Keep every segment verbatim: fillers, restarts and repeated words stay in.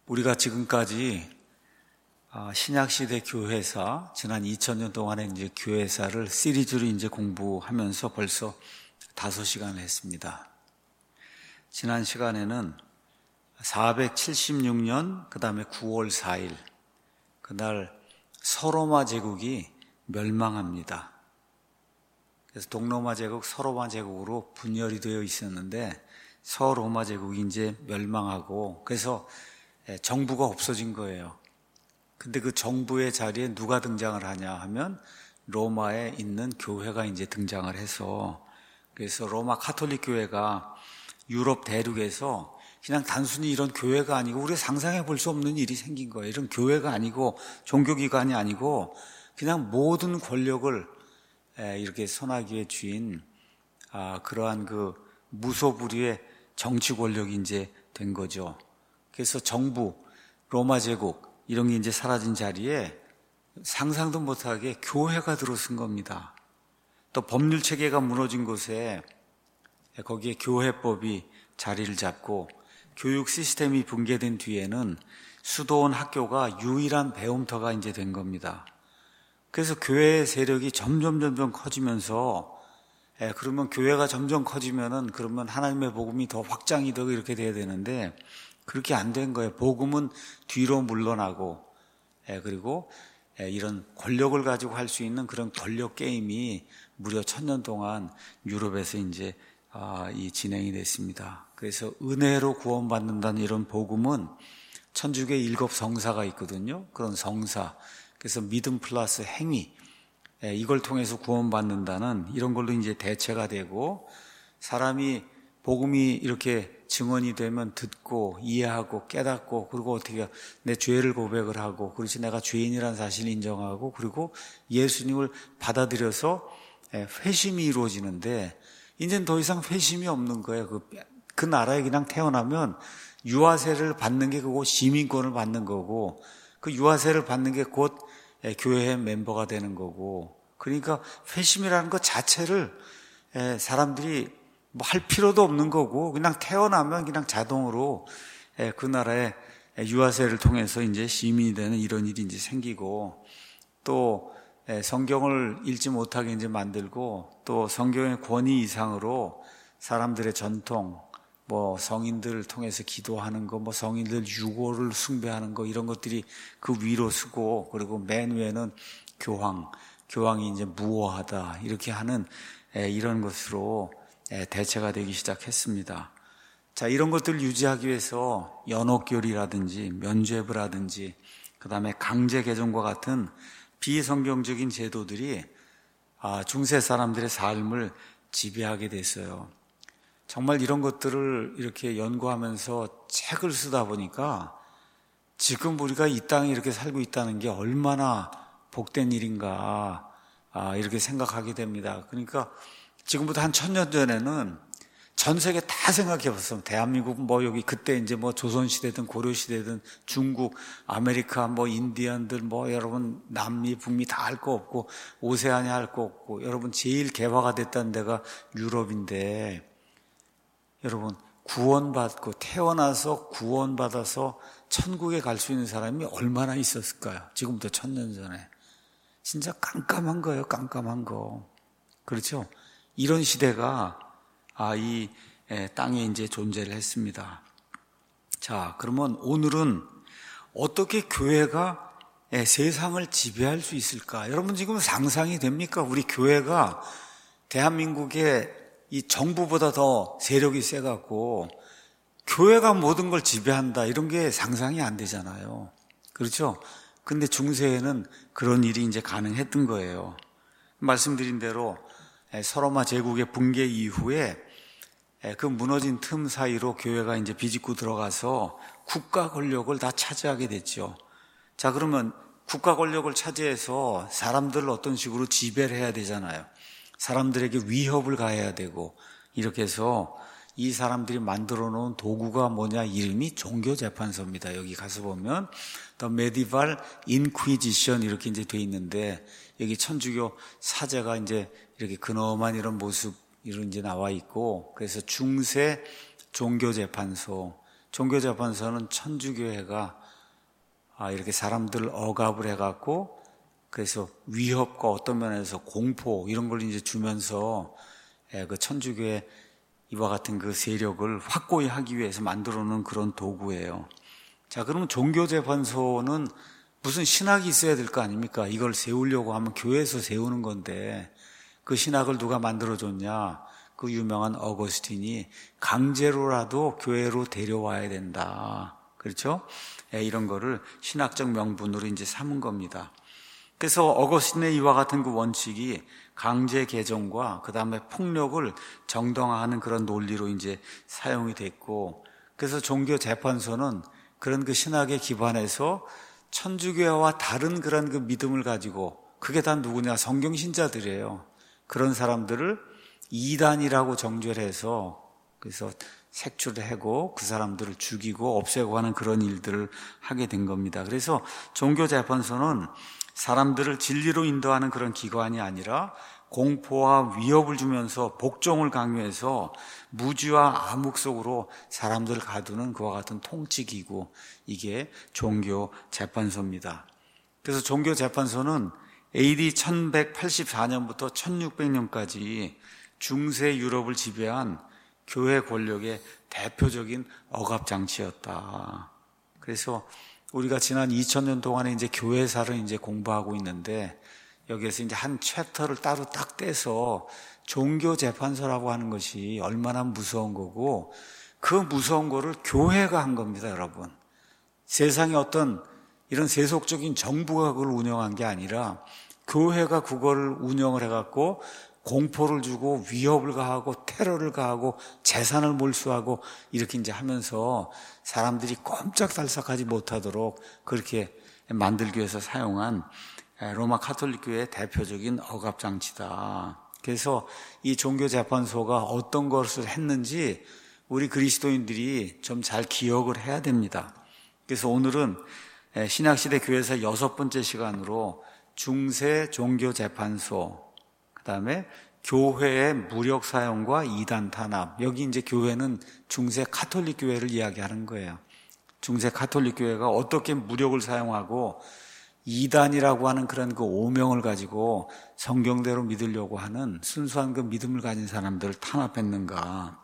우리가 지금까지 신약시대 교회사, 지난 이천 년 동안의 이제 교회사를 시리즈로 이제 공부하면서 벌써 다섯 시간을 했습니다. 지난 시간에는 사백칠십육 년, 그 다음에 구월 사일, 그날 서로마 제국이 멸망합니다. 그래서 동로마 제국, 서로마 제국으로 분열이 되어 있었는데 서로마 제국이 이제 멸망하고 그래서 정부가 없어진 거예요. 근데 그 정부의 자리에 누가 등장을 하냐 하면 로마에 있는 교회가 이제 등장을 해서 그래서 로마 카톨릭 교회가 유럽 대륙에서 그냥 단순히 이런 교회가 아니고 우리가 상상해 볼 수 없는 일이 생긴 거예요. 이런 교회가 아니고 종교기관이 아니고 그냥 모든 권력을 이렇게 손아귀에 쥔 그러한 그 무소불위의 정치 권력이 이제 된 거죠. 그래서 정부, 로마 제국 이런 게 이제 사라진 자리에 상상도 못하게 교회가 들어선 겁니다. 또 법률 체계가 무너진 곳에 거기에 교회법이 자리를 잡고 교육 시스템이 붕괴된 뒤에는 수도원 학교가 유일한 배움터가 이제 된 겁니다. 그래서 교회의 세력이 점점 점점 커지면서 예, 그러면 교회가 점점 커지면은 그러면 하나님의 복음이 더 확장이 되고 이렇게 돼야 되는데 그렇게 안 된 거예요. 복음은 뒤로 물러나고 예, 그리고 예, 이런 권력을 가지고 할 수 있는 그런 권력 게임이 무려 천년 동안 유럽에서 이제 아, 이 진행이 됐습니다. 그래서 은혜로 구원받는다는 이런 복음은 천주교의 일곱 성사가 있거든요. 그런 성사. 그래서 믿음 플러스 행위. 예, 이걸 통해서 구원받는다는 이런 걸로 이제 대체가 되고 사람이 복음이 이렇게 증언이 되면 듣고 이해하고 깨닫고 그리고 어떻게 내 죄를 고백을 하고 그렇지 내가 죄인이라는 사실을 인정하고 그리고 예수님을 받아들여서 회심이 이루어지는데 이제는 더 이상 회심이 없는 거예요. 그, 그 나라에 그냥 태어나면 유아세를 받는 게 그거 시민권을 받는 거고 그 유아세를 받는 게 곧 교회의 멤버가 되는 거고 그러니까 회심이라는 것 자체를 사람들이 뭐 할 필요도 없는 거고 그냥 태어나면 그냥 자동으로 그 나라의 유아세를 통해서 이제 시민이 되는 이런 일이 이제 생기고 또 성경을 읽지 못하게 이제 만들고 또 성경의 권위 이상으로 사람들의 전통 뭐 성인들을 통해서 기도하는 거, 뭐 성인들 유고를 숭배하는 거 이런 것들이 그 위로 쓰고 그리고 맨 위에는 교황, 교황이 이제 무오하다 이렇게 하는 이런 것으로 대체가 되기 시작했습니다. 자, 이런 것들을 유지하기 위해서 연옥교리라든지 면죄부라든지 그 다음에 강제개정과 같은 비성경적인 제도들이 중세 사람들의 삶을 지배하게 됐어요. 정말 이런 것들을 이렇게 연구하면서 책을 쓰다 보니까 지금 우리가 이 땅에 이렇게 살고 있다는 게 얼마나 복된 일인가 이렇게 생각하게 됩니다. 그러니까 지금부터 한 천년 전에는 전 세계 다 생각해 봤어. 대한민국 뭐 여기 그때 이제 뭐 조선시대든 고려시대든 중국, 아메리카, 뭐 인디언들 뭐 여러분 남미, 북미 다 할 거 없고 오세아니 할 거 없고 여러분 제일 개화가 됐다는 데가 유럽인데 여러분 구원받고 태어나서 구원받아서 천국에 갈 수 있는 사람이 얼마나 있었을까요? 지금부터 천년 전에. 진짜 깜깜한 거예요. 깜깜한 거. 그렇죠? 이런 시대가 아, 이 땅에 이제 존재를 했습니다. 자, 그러면 오늘은 어떻게 교회가 세상을 지배할 수 있을까? 여러분 지금 상상이 됩니까? 우리 교회가 대한민국의 이 정부보다 더 세력이 세갖고 교회가 모든 걸 지배한다 이런 게 상상이 안 되잖아요. 그렇죠? 근데 중세에는 그런 일이 이제 가능했던 거예요. 말씀드린 대로 서로마 제국의 붕괴 이후에 그 무너진 틈 사이로 교회가 이제 비집고 들어가서 국가 권력을 다 차지하게 됐죠. 자, 그러면 국가 권력을 차지해서 사람들을 어떤 식으로 지배를 해야 되잖아요. 사람들에게 위협을 가해야 되고 이렇게 해서 이 사람들이 만들어 놓은 도구가 뭐냐 이름이 종교재판소입니다. 여기 가서 보면 The Medieval Inquisition 이렇게 이제 돼 있는데 여기 천주교 사제가 이제 이렇게 근엄한 이런 모습 이런 이제 나와 있고 그래서 중세 종교재판소 종교재판소는 천주교회가 이렇게 사람들 억압을 해갖고 그래서 위협과 어떤 면에서 공포 이런 걸 이제 주면서 그 천주교의 이와 같은 그 세력을 확고히 하기 위해서 만들어 놓은 그런 도구예요. 자, 그러면 종교재판소는 무슨 신학이 있어야 될 거 아닙니까? 이걸 세우려고 하면 교회에서 세우는 건데 그 신학을 누가 만들어줬냐? 그 유명한 어거스틴이 강제로라도 교회로 데려와야 된다. 그렇죠? 예, 이런 거를 신학적 명분으로 이제 삼은 겁니다. 그래서 어거스틴의 이와 같은 그 원칙이 강제 개정과 그 다음에 폭력을 정당화하는 그런 논리로 이제 사용이 됐고, 그래서 종교재판소는 그런 그 신학에 기반해서 천주교와 다른 그런 그 믿음을 가지고, 그게 다 누구냐? 성경 신자들이에요. 그런 사람들을 이단이라고 정죄해서 그래서 색출을 하고 그 사람들을 죽이고 없애고 하는 그런 일들을 하게 된 겁니다. 그래서 종교재판소는 사람들을 진리로 인도하는 그런 기관이 아니라 공포와 위협을 주면서 복종을 강요해서 무지와 암흑 속으로 사람들을 가두는 그와 같은 통치기구, 이게 종교재판소입니다. 그래서 종교재판소는 에이디 천백팔십사 년부터 천육백 년까지 중세 유럽을 지배한 교회 권력의 대표적인 억압장치였다. 그래서 우리가 지난 이천 년 동안에 이제 교회사를 이제 공부하고 있는데 여기에서 이제 한 챕터를 따로 딱 떼서 종교재판소라고 하는 것이 얼마나 무서운 거고 그 무서운 거를 교회가 한 겁니다, 여러분. 세상에 어떤 이런 세속적인 정부가 그걸 운영한 게 아니라 교회가 그거를 운영을 해갖고 공포를 주고 위협을 가하고 테러를 가하고 재산을 몰수하고 이렇게 이제 하면서 사람들이 꼼짝달싹하지 못하도록 그렇게 만들기 위해서 사용한 로마 가톨릭 교회의 대표적인 억압장치다. 그래서 이 종교재판소가 어떤 것을 했는지 우리 그리스도인들이 좀 잘 기억을 해야 됩니다. 그래서 오늘은 신약시대 교회에서 여섯 번째 시간으로 중세 종교재판소, 그 다음에 교회의 무력 사용과 이단 탄압. 여기 이제 교회는 중세 가톨릭 교회를 이야기하는 거예요. 중세 가톨릭 교회가 어떻게 무력을 사용하고 이단이라고 하는 그런 그 오명을 가지고 성경대로 믿으려고 하는 순수한 그 믿음을 가진 사람들을 탄압했는가.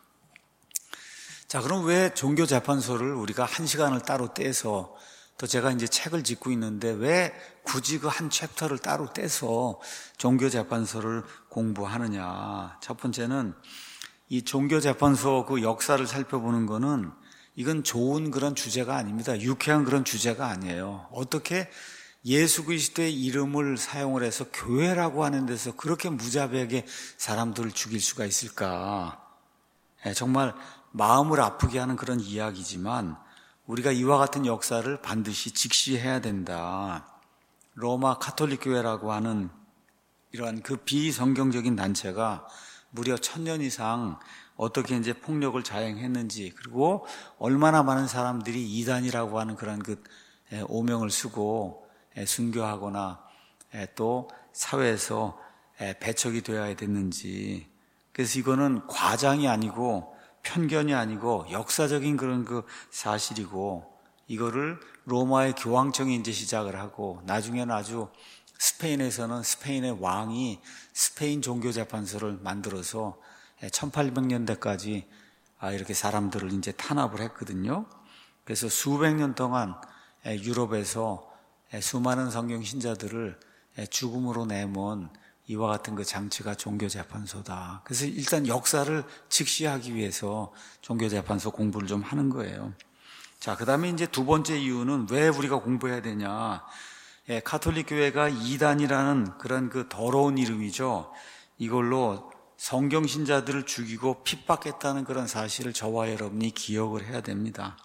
자, 그럼 왜 종교재판소를 우리가 한 시간을 따로 떼서, 또 제가 이제 책을 짓고 있는데 왜 굳이 그 한 챕터를 따로 떼서 종교재판소를 공부하느냐. 첫 번째는 이 종교재판소 그 역사를 살펴보는 거는 이건 좋은 그런 주제가 아닙니다. 유쾌한 그런 주제가 아니에요. 어떻게 예수 그리스도의 이름을 사용을 해서 교회라고 하는 데서 그렇게 무자비하게 사람들을 죽일 수가 있을까? 정말 마음을 아프게 하는 그런 이야기지만 우리가 이와 같은 역사를 반드시 직시해야 된다. 로마 가톨릭 교회라고 하는 이러한 그 비성경적인 단체가 무려 천년 이상 어떻게 이제 폭력을 자행했는지, 그리고 얼마나 많은 사람들이 이단이라고 하는 그런 그 오명을 쓰고 순교하거나 또 사회에서 배척이 되어야 됐는지. 그래서 이거는 과장이 아니고 편견이 아니고 역사적인 그런 그 사실이고, 이거를 로마의 교황청이 이제 시작을 하고 나중에는 아주 스페인에서는 스페인의 왕이 스페인 종교재판소를 만들어서 천팔백 년대까지 이렇게 사람들을 이제 탄압을 했거든요. 그래서 수백 년 동안 유럽에서 수많은 성경 신자들을 죽음으로 내몬 이와 같은 그 장치가 종교재판소다. 그래서 일단 역사를 직시하기 위해서 종교재판소 공부를 좀 하는 거예요. 자, 그 다음에 이제 두 번째 이유는 왜 우리가 공부해야 되냐. 예, 가톨릭 교회가 이단이라는 그런 그 더러운 이름이죠. 이걸로 성경 신자들을 죽이고 핍박했다는 그런 사실을 저와 여러분이 기억을 해야 됩니다.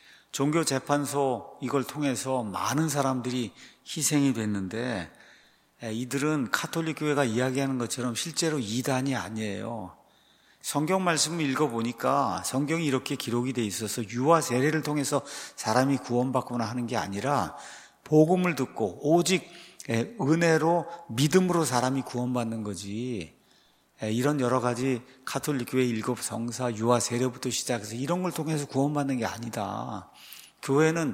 종교재판소 이걸 통해서 많은 사람들이 희생이 됐는데 이들은 가톨릭 교회가 이야기하는 것처럼 실제로 이단이 아니에요. 성경 말씀을 읽어보니까 성경이 이렇게 기록이 돼 있어서 유아 세례를 통해서 사람이 구원받거나 하는 게 아니라 복음을 듣고 오직 은혜로 믿음으로 사람이 구원받는 거지. 이런 여러 가지 가톨릭 교회 일곱 성사, 유아 세례부터 시작해서 이런 걸 통해서 구원받는 게 아니다. 교회는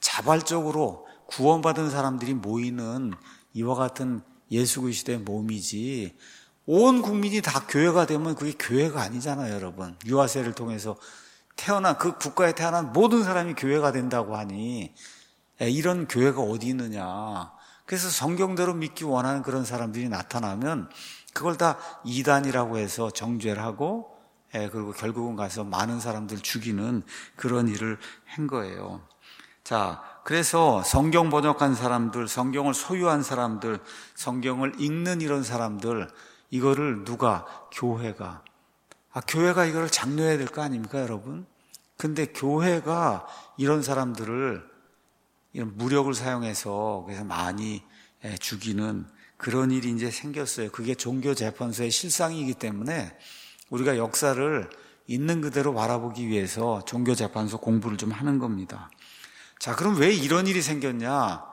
자발적으로 구원받은 사람들이 모이는 이와 같은 예수 그리스도의 몸이지, 온 국민이 다 교회가 되면 그게 교회가 아니잖아요, 여러분. 유아세를 통해서 태어난, 그 국가에 태어난 모든 사람이 교회가 된다고 하니 이런 교회가 어디 있느냐. 그래서 성경대로 믿기 원하는 그런 사람들이 나타나면 그걸 다 이단이라고 해서 정죄를 하고, 그리고 결국은 가서 많은 사람들 죽이는 그런 일을 한 거예요. 자, 그래서 성경 번역한 사람들, 성경을 소유한 사람들, 성경을 읽는 이런 사람들, 이거를 누가? 교회가. 아, 교회가 이거를 장려해야 될 거 아닙니까, 여러분? 근데 교회가 이런 사람들을 이런 무력을 사용해서 그래서 많이 죽이는 그런 일이 이제 생겼어요. 그게 종교재판소의 실상이기 때문에 우리가 역사를 있는 그대로 바라보기 위해서 종교재판소 공부를 좀 하는 겁니다. 자, 그럼 왜 이런 일이 생겼냐?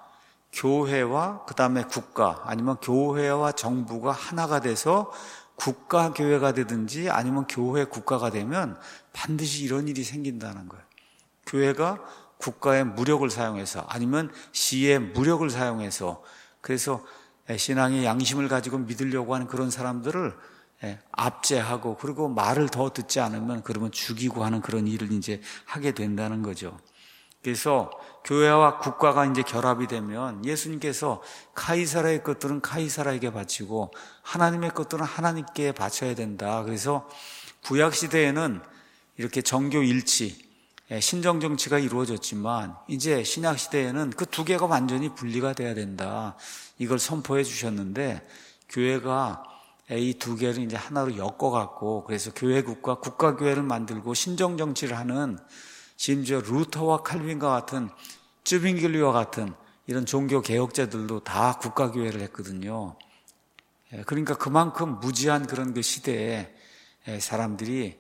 교회와 그 다음에 국가, 아니면 교회와 정부가 하나가 돼서 국가 교회가 되든지 아니면 교회 국가가 되면 반드시 이런 일이 생긴다는 거예요. 교회가 국가의 무력을 사용해서, 아니면 시의 무력을 사용해서, 그래서 신앙의 양심을 가지고 믿으려고 하는 그런 사람들을 압제하고, 그리고 말을 더 듣지 않으면 그러면 죽이고 하는 그런 일을 이제 하게 된다는 거죠. 그래서 교회와 국가가 이제 결합이 되면 예수님께서 카이사라의 것들은 카이사라에게 바치고 하나님의 것들은 하나님께 바쳐야 된다. 그래서 구약 시대에는 이렇게 정교 일치, 신정 정치가 이루어졌지만 이제 신약 시대에는 그 두 개가 완전히 분리가 돼야 된다. 이걸 선포해 주셨는데 교회가 이 두 개를 이제 하나로 엮어갖고, 그래서 교회국가, 국가교회를 만들고 신정 정치를 하는, 심지어 루터와 칼빈과 같은, 쯔빙글리와 같은 이런 종교 개혁자들도 다 국가교회를 했거든요. 그러니까 그만큼 무지한 그런 그 시대에 사람들이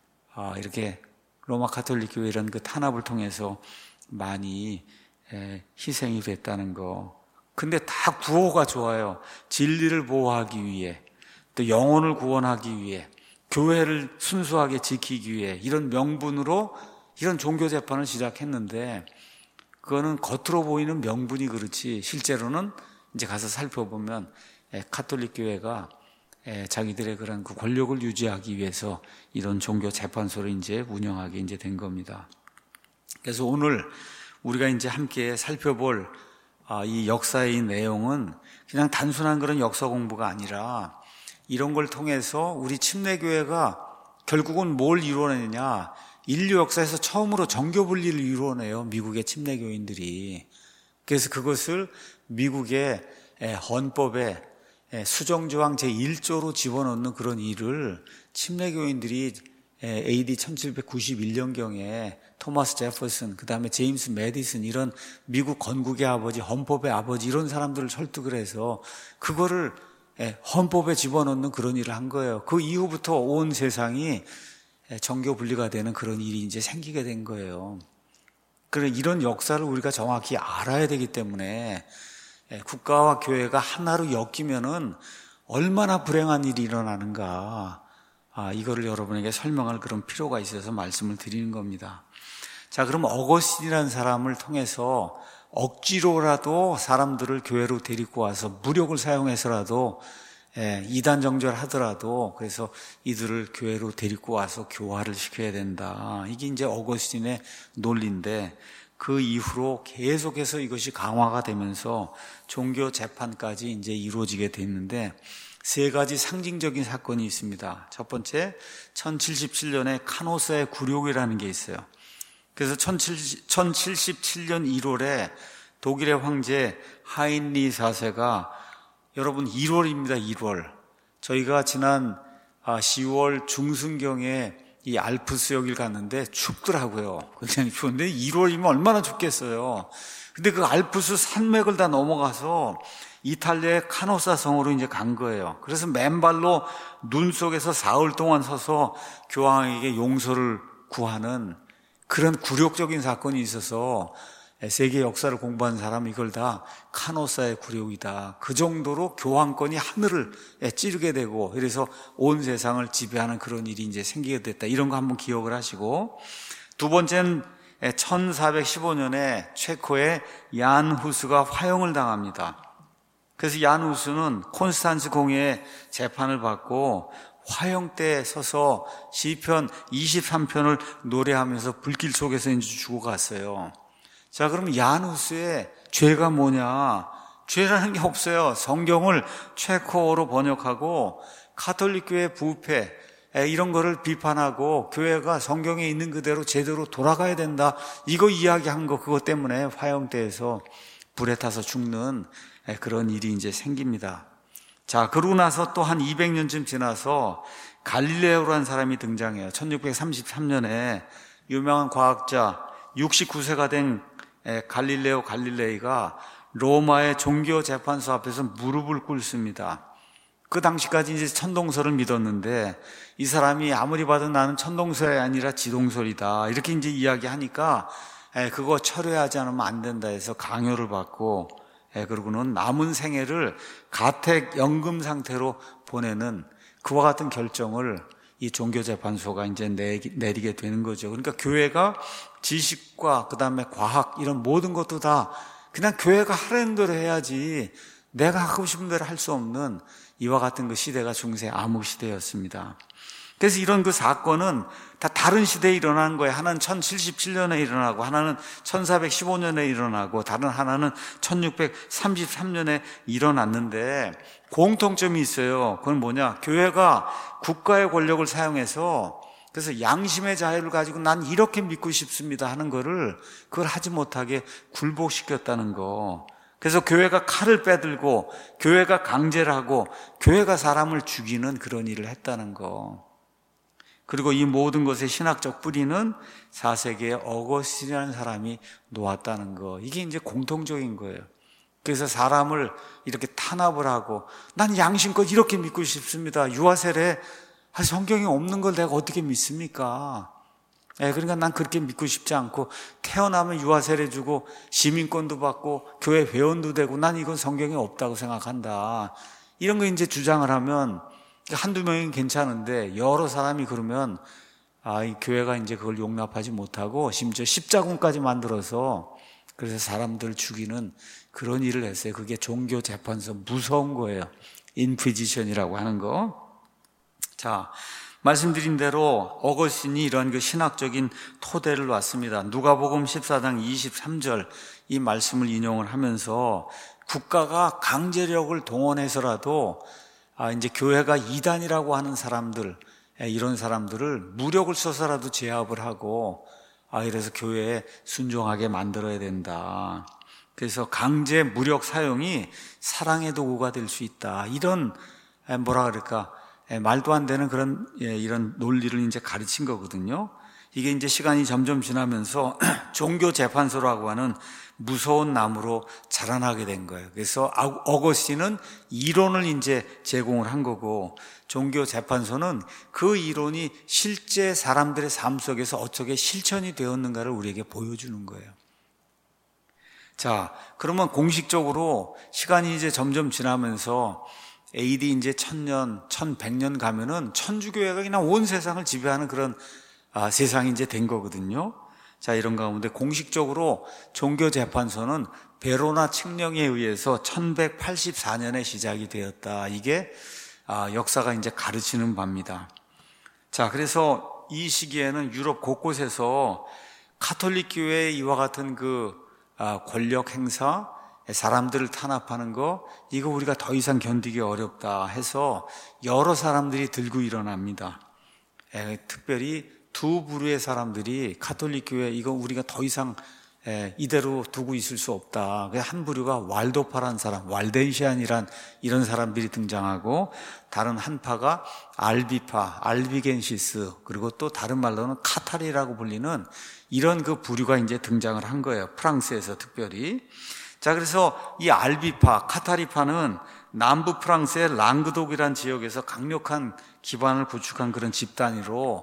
이렇게 로마 가톨릭 교회 이런 그 탄압을 통해서 많이 희생이 됐다는 거. 근데 다 구호가 좋아요. 진리를 보호하기 위해, 또 영혼을 구원하기 위해, 교회를 순수하게 지키기 위해, 이런 명분으로 이런 종교 재판을 시작했는데, 그거는 겉으로 보이는 명분이 그렇지 실제로는 이제 가서 살펴보면 가톨릭 교회가 자기들의 그런 그 권력을 유지하기 위해서 이런 종교 재판소를 이제 운영하게 이제 된 겁니다. 그래서 오늘 우리가 이제 함께 살펴볼 이 역사의 내용은 그냥 단순한 그런 역사 공부가 아니라, 이런 걸 통해서 우리 침례교회가 결국은 뭘 이루어내느냐, 인류 역사에서 처음으로 정교 분리를 이루어내요, 미국의 침례교인들이. 그래서 그것을 미국의 헌법에 수정조항 제일 조로 집어넣는 그런 일을 침례교인들이 에이디 천칠백구십일 년경에 토마스 제퍼슨, 그 다음에 제임스 매디슨, 이런 미국 건국의 아버지, 헌법의 아버지, 이런 사람들을 설득을 해서 그거를 헌법에 집어넣는 그런 일을 한 거예요. 그 이후부터 온 세상이 정교 분리가 되는 그런 일이 이제 생기게 된 거예요. 그래, 이런 역사를 우리가 정확히 알아야 되기 때문에 국가와 교회가 하나로 엮이면은 얼마나 불행한 일이 일어나는가, 아, 이거를 여러분에게 설명할 그런 필요가 있어서 말씀을 드리는 겁니다. 자, 그럼 어거스틴이라는 사람을 통해서 억지로라도 사람들을 교회로 데리고 와서 무력을 사용해서라도 이단 정죄를 하더라도, 그래서 이들을 교회로 데리고 와서 교화를 시켜야 된다. 이게 이제 어거스틴의 논리인데, 그 이후로 계속해서 이것이 강화가 되면서 종교 재판까지 이제 이루어지게 됐는데, 세 가지 상징적인 사건이 있습니다. 첫 번째, 천칠십칠 년에 카노사의 굴욕이라는 게 있어요. 그래서 천칠십칠 년 일월에 독일의 황제 하인리 사 세가, 여러분 일월입니다. 일월. 저희가 지난 시월 중순경에 이 알프스 여길 갔는데 춥더라고요. 굉장히 추운데 일월이면 얼마나 춥겠어요. 근데 그 알프스 산맥을 다 넘어가서 이탈리아의 카노사 성으로 이제 간 거예요. 그래서 맨발로 눈 속에서 사흘 동안 서서 교황에게 용서를 구하는 그런 굴욕적인 사건이 있어서 세계 역사를 공부한 사람은 이걸 다 카노사의 굴욕이다. 그 정도로 교황권이 하늘을 찌르게 되고, 그래서 온 세상을 지배하는 그런 일이 이제 생기게 됐다. 이런 거 한번 기억을 하시고, 두 번째는 천사백십오 년에 체코의 얀 후스가 화형을 당합니다. 그래서 얀 후스는 콘스탄츠 공회의 재판을 받고 화형대에 서서 시편 이십삼 편을 노래하면서 불길 속에서 이제 죽어갔어요. 자, 그럼 얀 후스의 죄가 뭐냐? 죄라는 게 없어요. 성경을 체코어로 번역하고 가톨릭 교회 부패 이런 거를 비판하고 교회가 성경에 있는 그대로 제대로 돌아가야 된다, 이거 이야기한 거, 그것 때문에 화형대에서 불에 타서 죽는 그런 일이 이제 생깁니다. 자, 그러고 나서 또 한 이백 년쯤 지나서 갈릴레오라는 사람이 등장해요. 천육백삼십삼 년에 유명한 과학자, 육십구 세가 된 갈릴레오 갈릴레이가 로마의 종교 재판소 앞에서 무릎을 꿇습니다. 그 당시까지 이제 천동설을 믿었는데 이 사람이 아무리 봐도 나는 천동설이 아니라 지동설이다, 이렇게 이제 이야기하니까 그거 철회하지 않으면 안 된다 해서 강요를 받고, 그러고는 남은 생애를 가택 연금 상태로 보내는 그와 같은 결정을 이 종교재판소가 이제 내리게 되는 거죠. 그러니까 교회가 지식과 그 다음에 과학 이런 모든 것도 다 그냥 교회가 하라는 대로 해야지 내가 하고 싶은 대로 할 수 없는 이와 같은 그 시대가 중세 암흑 시대였습니다. 그래서 이런 그 사건은 다 다른 시대에 일어난 거예요. 하나는 천칠십칠 년에 일어나고, 하나는 천사백십오 년에 일어나고, 다른 하나는 천육백삼십삼 년에 일어났는데 공통점이 있어요. 그건 뭐냐? 교회가 국가의 권력을 사용해서, 그래서 양심의 자유를 가지고 난 이렇게 믿고 싶습니다 하는 거를 그걸 하지 못하게 굴복시켰다는 거. 그래서 교회가 칼을 빼들고 교회가 강제를 하고 교회가 사람을 죽이는 그런 일을 했다는 거. 그리고 이 모든 것의 신학적 뿌리는 사 세기의 어거스틴이라는 사람이 놓았다는 거. 이게 이제 공통적인 거예요. 그래서 사람을 이렇게 탄압을 하고 난 양심껏 이렇게 믿고 싶습니다. 유아세례 성경에 없는 걸 내가 어떻게 믿습니까? 예, 그러니까 난 그렇게 믿고 싶지 않고, 태어나면 유아세례 주고 시민권도 받고 교회 회원도 되고 난 이건 성경에 없다고 생각한다, 이런 거 이제 주장을 하면 한두 명이 괜찮은데 여러 사람이 그러면 아, 이 교회가 이제 그걸 용납하지 못하고 심지어 십자군까지 만들어서 그래서 사람들을 죽이는 그런 일을 했어요. 그게 종교재판소, 무서운 거예요. 인퀴지션이라고 하는 거. 자, 말씀드린 대로 어거스틴이 이런 그 신학적인 토대를 놨습니다. 누가복음 십사 장 이십삼 절 이 말씀을 인용을 하면서 국가가 강제력을 동원해서라도 아, 이제 교회가 이단이라고 하는 사람들, 이런 사람들을 무력을 써서라도 제압을 하고, 아, 이래서 교회에 순종하게 만들어야 된다. 그래서 강제 무력 사용이 사랑의 도구가 될 수 있다. 이런, 뭐라 그럴까, 말도 안 되는 그런, 이런 논리를 이제 가르친 거거든요. 이게 이제 시간이 점점 지나면서 종교재판소라고 하는 무서운 나무로 자라나게 된 거예요. 그래서 어거스틴은 이론을 이제 제공을 한 거고, 종교재판소는 그 이론이 실제 사람들의 삶 속에서 어떻게 실천이 되었는가를 우리에게 보여주는 거예요. 자, 그러면 공식적으로 시간이 이제 점점 지나면서 에이디 이제 천년, 천백 년 가면은 천주교회가 그냥 온 세상을 지배하는 그런 아, 세상이 이제 된 거거든요. 자, 이런 가운데 공식적으로 종교재판소는 베로나 칙령에 의해서 천백팔십사 년에 시작이 되었다. 이게 아, 역사가 이제 가르치는 바입니다. 자, 그래서 이 시기에는 유럽 곳곳에서 가톨릭 교회의 이와 같은 그 아, 권력 행사, 사람들을 탄압하는 거, 이거 우리가 더 이상 견디기 어렵다 해서 여러 사람들이 들고 일어납니다. 에, 특별히 두 부류의 사람들이 가톨릭 교회 이거 우리가 더 이상 에, 이대로 두고 있을 수 없다. 한 부류가 왈도파라는 사람, 왈덴시안이란 이런 사람들이 등장하고, 다른 한 파가 알비파, 알비겐시스, 그리고 또 다른 말로는 카타리라고 불리는 이런 그 부류가 이제 등장을 한 거예요. 프랑스에서 특별히. 자, 그래서 이 알비파, 카타리파는 남부 프랑스의 랑그독이라는 지역에서 강력한 기반을 구축한 그런 집단으로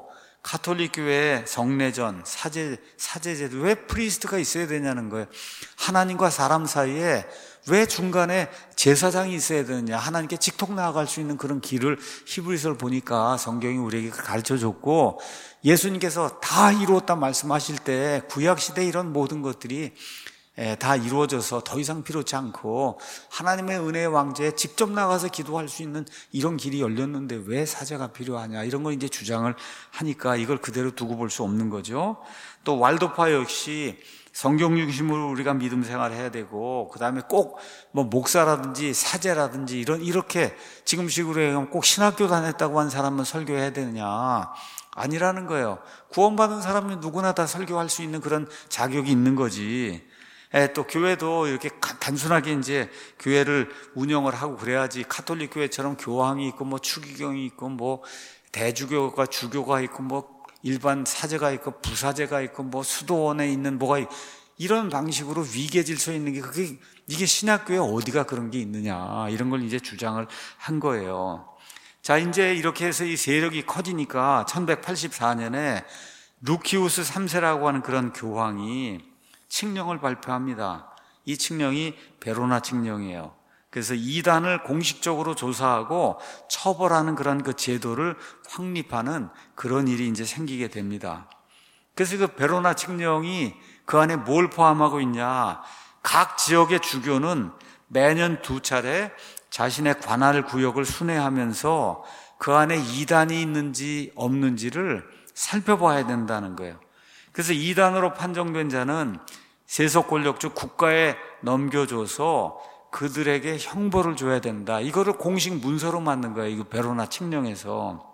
가톨릭 교회에 성례전, 사제, 사제제도, 왜 프리스트가 있어야 되냐는 거예요. 하나님과 사람 사이에 왜 중간에 제사장이 있어야 되느냐. 하나님께 직통 나아갈 수 있는 그런 길을 히브리서를 보니까 성경이 우리에게 가르쳐 줬고, 예수님께서 다 이루었다 말씀하실 때 구약시대 이런 모든 것들이 다 이루어져서 더 이상 필요치 않고 하나님의 은혜의 왕좌에 직접 나가서 기도할 수 있는 이런 길이 열렸는데 왜 사제가 필요하냐, 이런 걸 이제 주장을 하니까 이걸 그대로 두고 볼 수 없는 거죠. 또 왈도파 역시 성경 중심으로 우리가 믿음 생활을 해야 되고, 그 다음에 꼭 뭐 목사라든지 사제라든지 이런 이렇게 지금식으로 해가면 꼭 신학교 다녔다고 한 사람은 설교해야 되느냐, 아니라는 거예요. 구원받은 사람은 누구나 다 설교할 수 있는 그런 자격이 있는 거지. 예, 또 교회도 이렇게 단순하게 이제 교회를 운영을 하고 그래야지, 가톨릭 교회처럼 교황이 있고 뭐 추기경이 있고 뭐 대주교가 주교가 있고 뭐 일반 사제가 있고 부사제가 있고 뭐 수도원에 있는 뭐가 있고 이런 방식으로 위계 질서에 있는 게, 그게 이게 신학교에 어디가 그런 게 있느냐, 이런 걸 이제 주장을 한 거예요. 자, 이제 이렇게 해서 이 세력이 커지니까 천백팔십사 년에 루키우스 삼 세라고 하는 그런 교황이 칙령을 발표합니다. 이 칙령이 베로나 칙령이에요. 그래서 이단을 공식적으로 조사하고 처벌하는 그런 그 제도를 확립하는 그런 일이 이제 생기게 됩니다. 그래서 그 베로나 칙령이 그 안에 뭘 포함하고 있냐, 각 지역의 주교는 매년 두 차례 자신의 관할 구역을 순회하면서 그 안에 이단이 있는지 없는지를 살펴봐야 된다는 거예요. 그래서 이단으로 판정된 자는 세속 권력주 국가에 넘겨줘서 그들에게 형벌을 줘야 된다. 이거를 공식 문서로 만든 거예요. 이거 베로나 칙령에서.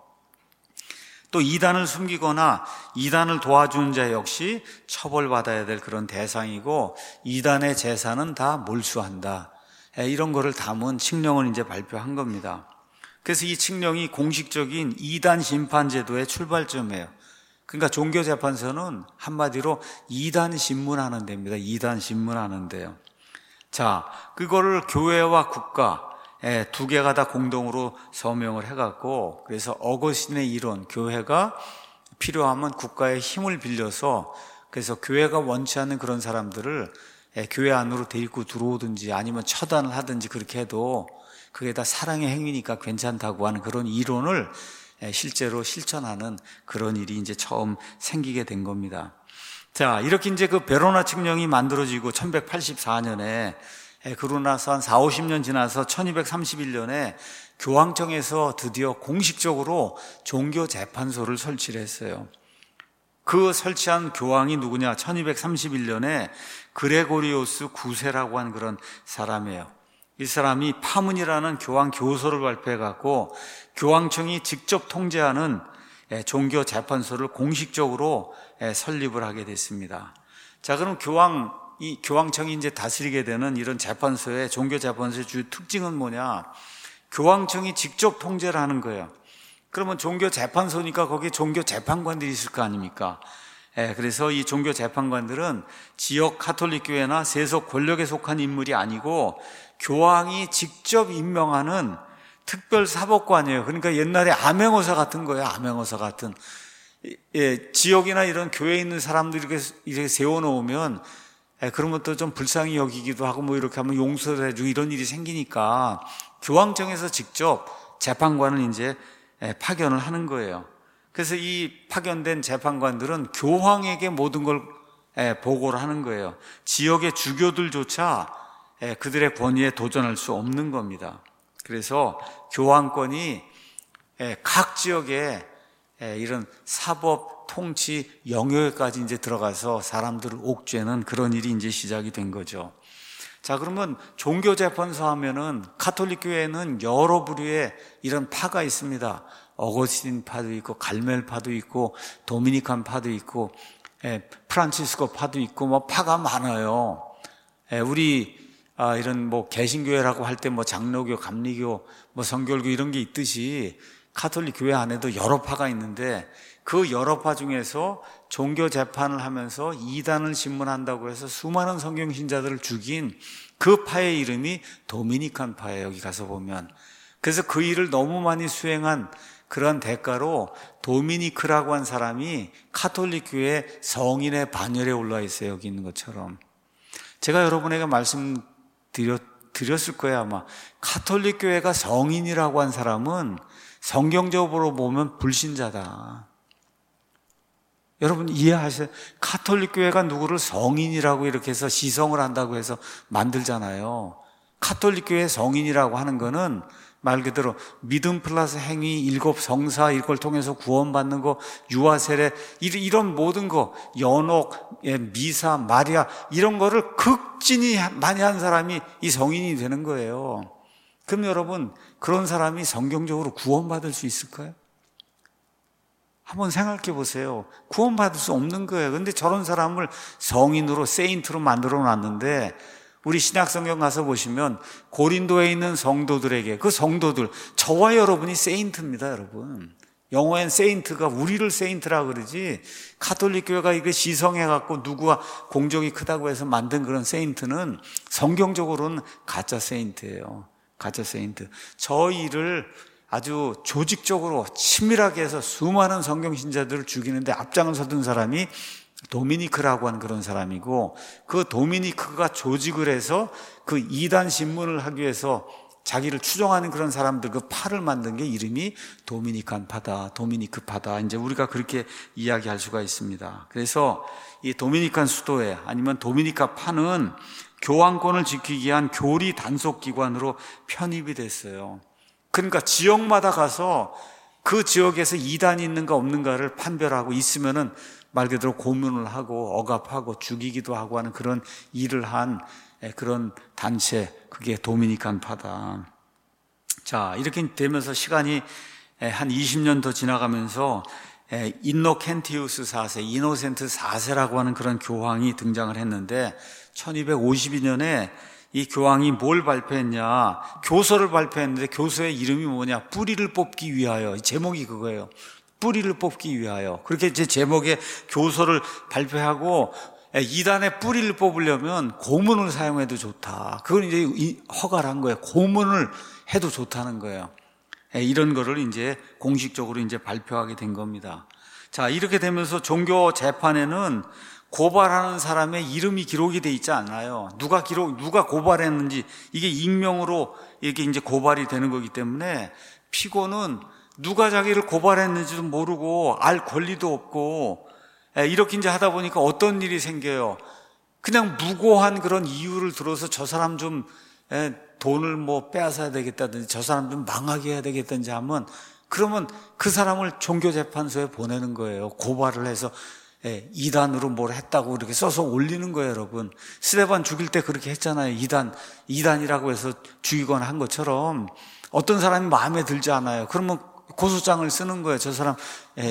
또 이단을 숨기거나 이단을 도와주는 자 역시 처벌받아야 될 그런 대상이고, 이단의 재산은 다 몰수한다. 이런 거를 담은 칙령을 이제 발표한 겁니다. 그래서 이 칙령이 공식적인 이단 심판 제도의 출발점이에요. 그러니까 종교재판소는 한마디로 이단 신문하는 데입니다. 이단 신문하는 데요. 자, 그거를 교회와 국가 두 개가 다 공동으로 서명을 해갖고, 그래서 어거스틴의 이론, 교회가 필요하면 국가의 힘을 빌려서, 그래서 교회가 원치 않는 그런 사람들을 교회 안으로 데리고 들어오든지 아니면 처단을 하든지 그렇게 해도 그게 다 사랑의 행위니까 괜찮다고 하는 그런 이론을 실제로 실천하는 그런 일이 이제 처음 생기게 된 겁니다. 자, 이렇게 이제 그 베로나 칙령이 만들어지고 천백팔십사 년에, 그러고 나서 한 사오십 년 지나서 천이백삼십일 년에 교황청에서 드디어 공식적으로 종교재판소를 설치를 했어요. 그 설치한 교황이 누구냐? 천이백삼십일 년에 그레고리오스 구 세라고 하는 그런 사람이에요. 이 사람이 파문이라는 교황 교서를 발표해갖고 교황청이 직접 통제하는 종교재판소를 공식적으로 설립을 하게 됐습니다. 자, 그럼 교황, 이 교황청이 이제 다스리게 되는 이런 재판소의, 종교재판소의 주 특징은 뭐냐? 교황청이 직접 통제를 하는 거예요. 그러면 종교재판소니까 거기에 종교재판관들이 있을 거 아닙니까? 예, 그래서 이 종교재판관들은 지역 가톨릭 교회나 세속 권력에 속한 인물이 아니고 교황이 직접 임명하는 특별 사법관이에요. 그러니까 옛날에 암행어사 같은 거예요. 암행어사 같은. 예, 지역이나 이런 교회에 있는 사람들이 이렇게, 이렇게 세워놓으면, 예, 그런 것도 좀 불쌍히 여기기도 하고 뭐 이렇게 하면 용서를 해주고 이런 일이 생기니까 교황청에서 직접 재판관을 이제 예, 파견을 하는 거예요. 그래서 이 파견된 재판관들은 교황에게 모든 걸 예, 보고를 하는 거예요. 지역의 주교들조차 예, 그들의 권위에 도전할 수 없는 겁니다. 그래서 교황권이 예, 각 지역에 예, 이런 사법, 통치, 영역까지 이제 들어가서 사람들을 옥죄는 그런 일이 이제 시작이 된 거죠. 자, 그러면 종교재판소 하면은 가톨릭 교회는 여러 부류의 이런 파가 있습니다. 어거스틴 파도 있고, 갈멜 파도 있고, 도미니칸 파도 있고, 예, 프란치스코 파도 있고, 뭐 파가 많아요. 예, 우리 아, 이런 뭐 개신교회라고 할 때 뭐 장로교, 감리교, 뭐 성결교 이런 게 있듯이 가톨릭 교회 안에도 여러 파가 있는데, 그 여러 파 중에서 종교 재판을 하면서 이단을 신문한다고 해서 수많은 성경 신자들을 죽인 그 파의 이름이 도미니칸 파예요. 여기 가서 보면. 그래서 그 일을 너무 많이 수행한 그런 대가로 도미니크라고 한 사람이 카톨릭 교회 성인의 반열에 올라 있어요. 여기 있는 것처럼. 제가 여러분에게 말씀드렸, 드렸을 거예요, 아마. 카톨릭 교회가 성인이라고 한 사람은 성경적으로 보면 불신자다. 여러분 이해하세요? 카톨릭 교회가 누구를 성인이라고 이렇게 해서 시성을 한다고 해서 만들잖아요. 카톨릭 교회 성인이라고 하는 거는 말 그대로 믿음 플러스 행위, 일곱 성사 이걸 통해서 구원받는 거, 유아 세례 이런 모든 거, 연옥, 미사, 마리아 이런 거를 극진히 많이 한 사람이 이 성인이 되는 거예요. 그럼 여러분 그런 사람이 성경적으로 구원받을 수 있을까요? 한번 생각해 보세요. 구원받을 수 없는 거예요. 그런데 저런 사람을 성인으로 세인트로 만들어 놨는데 우리 신약성경 가서 보시면 고린도에 있는 성도들에게, 그 성도들, 저와 여러분이 세인트입니다, 여러분. 영어엔 세인트가 우리를 세인트라 그러지, 카톨릭 교회가 이게 시성해갖고 누구가 공적이 크다고 해서 만든 그런 세인트는 성경적으로는 가짜 세인트예요. 가짜 세인트. 저 일을 아주 조직적으로 치밀하게 해서 수많은 성경신자들을 죽이는데 앞장을 서던 사람이 도미니크라고 하는 그런 사람이고, 그 도미니크가 조직을 해서 그 이단 신문을 하기 위해서 자기를 추종하는 그런 사람들 그 파를 만든 게 이름이 도미니칸 파다, 도미니크 파다. 이제 우리가 그렇게 이야기할 수가 있습니다. 그래서 이 도미니칸 수도회 아니면 도미니카 파는 교황권을 지키기 위한 교리 단속 기관으로 편입이 됐어요. 그러니까 지역마다 가서 그 지역에서 이단이 있는가 없는가를 판별하고 있으면은 말 그대로 고문을 하고 억압하고 죽이기도 하고 하는 그런 일을 한 그런 단체, 그게 도미니칸 파다. 자, 이렇게 되면서 시간이 한 이십 년 더 지나가면서 인노켄티우스 사 세, 이노센트 사 세라고 하는 그런 교황이 등장을 했는데 천이백오십이 년에 이 교황이 뭘 발표했냐, 교서를 발표했는데 교서의 이름이 뭐냐, 뿌리를 뽑기 위하여. 제목이 그거예요. 뿌리를 뽑기 위하여. 그렇게 제 제목의 교서를 발표하고 이단의 뿌리를 뽑으려면 고문을 사용해도 좋다. 그걸 이제 허가를 한 거예요. 고문을 해도 좋다는 거예요. 이런 거를 이제 공식적으로 이제 발표하게 된 겁니다. 자, 이렇게 되면서 종교 재판에는 고발하는 사람의 이름이 기록이 돼 있지 않아요. 누가 기록, 누가 고발했는지 이게 익명으로 이렇게 이제 고발이 되는 거기 때문에 피고는 누가 자기를 고발했는지도 모르고 알 권리도 없고 이렇게 이제 하다 보니까 어떤 일이 생겨요. 그냥 무고한 그런 이유를 들어서 저 사람 좀 돈을 뭐 빼앗아야 되겠다든지 저 사람 좀 망하게 해야 되겠다든지 하면 그러면 그 사람을 종교재판소에 보내는 거예요. 고발을 해서 이단으로 뭘 했다고 이렇게 써서 올리는 거예요, 여러분. 스데반 죽일 때 그렇게 했잖아요. 이단, 이단이라고 해서 죽이거나 한 것처럼 어떤 사람이 마음에 들지 않아요. 그러면 고소장을 쓰는 거예요. 저 사람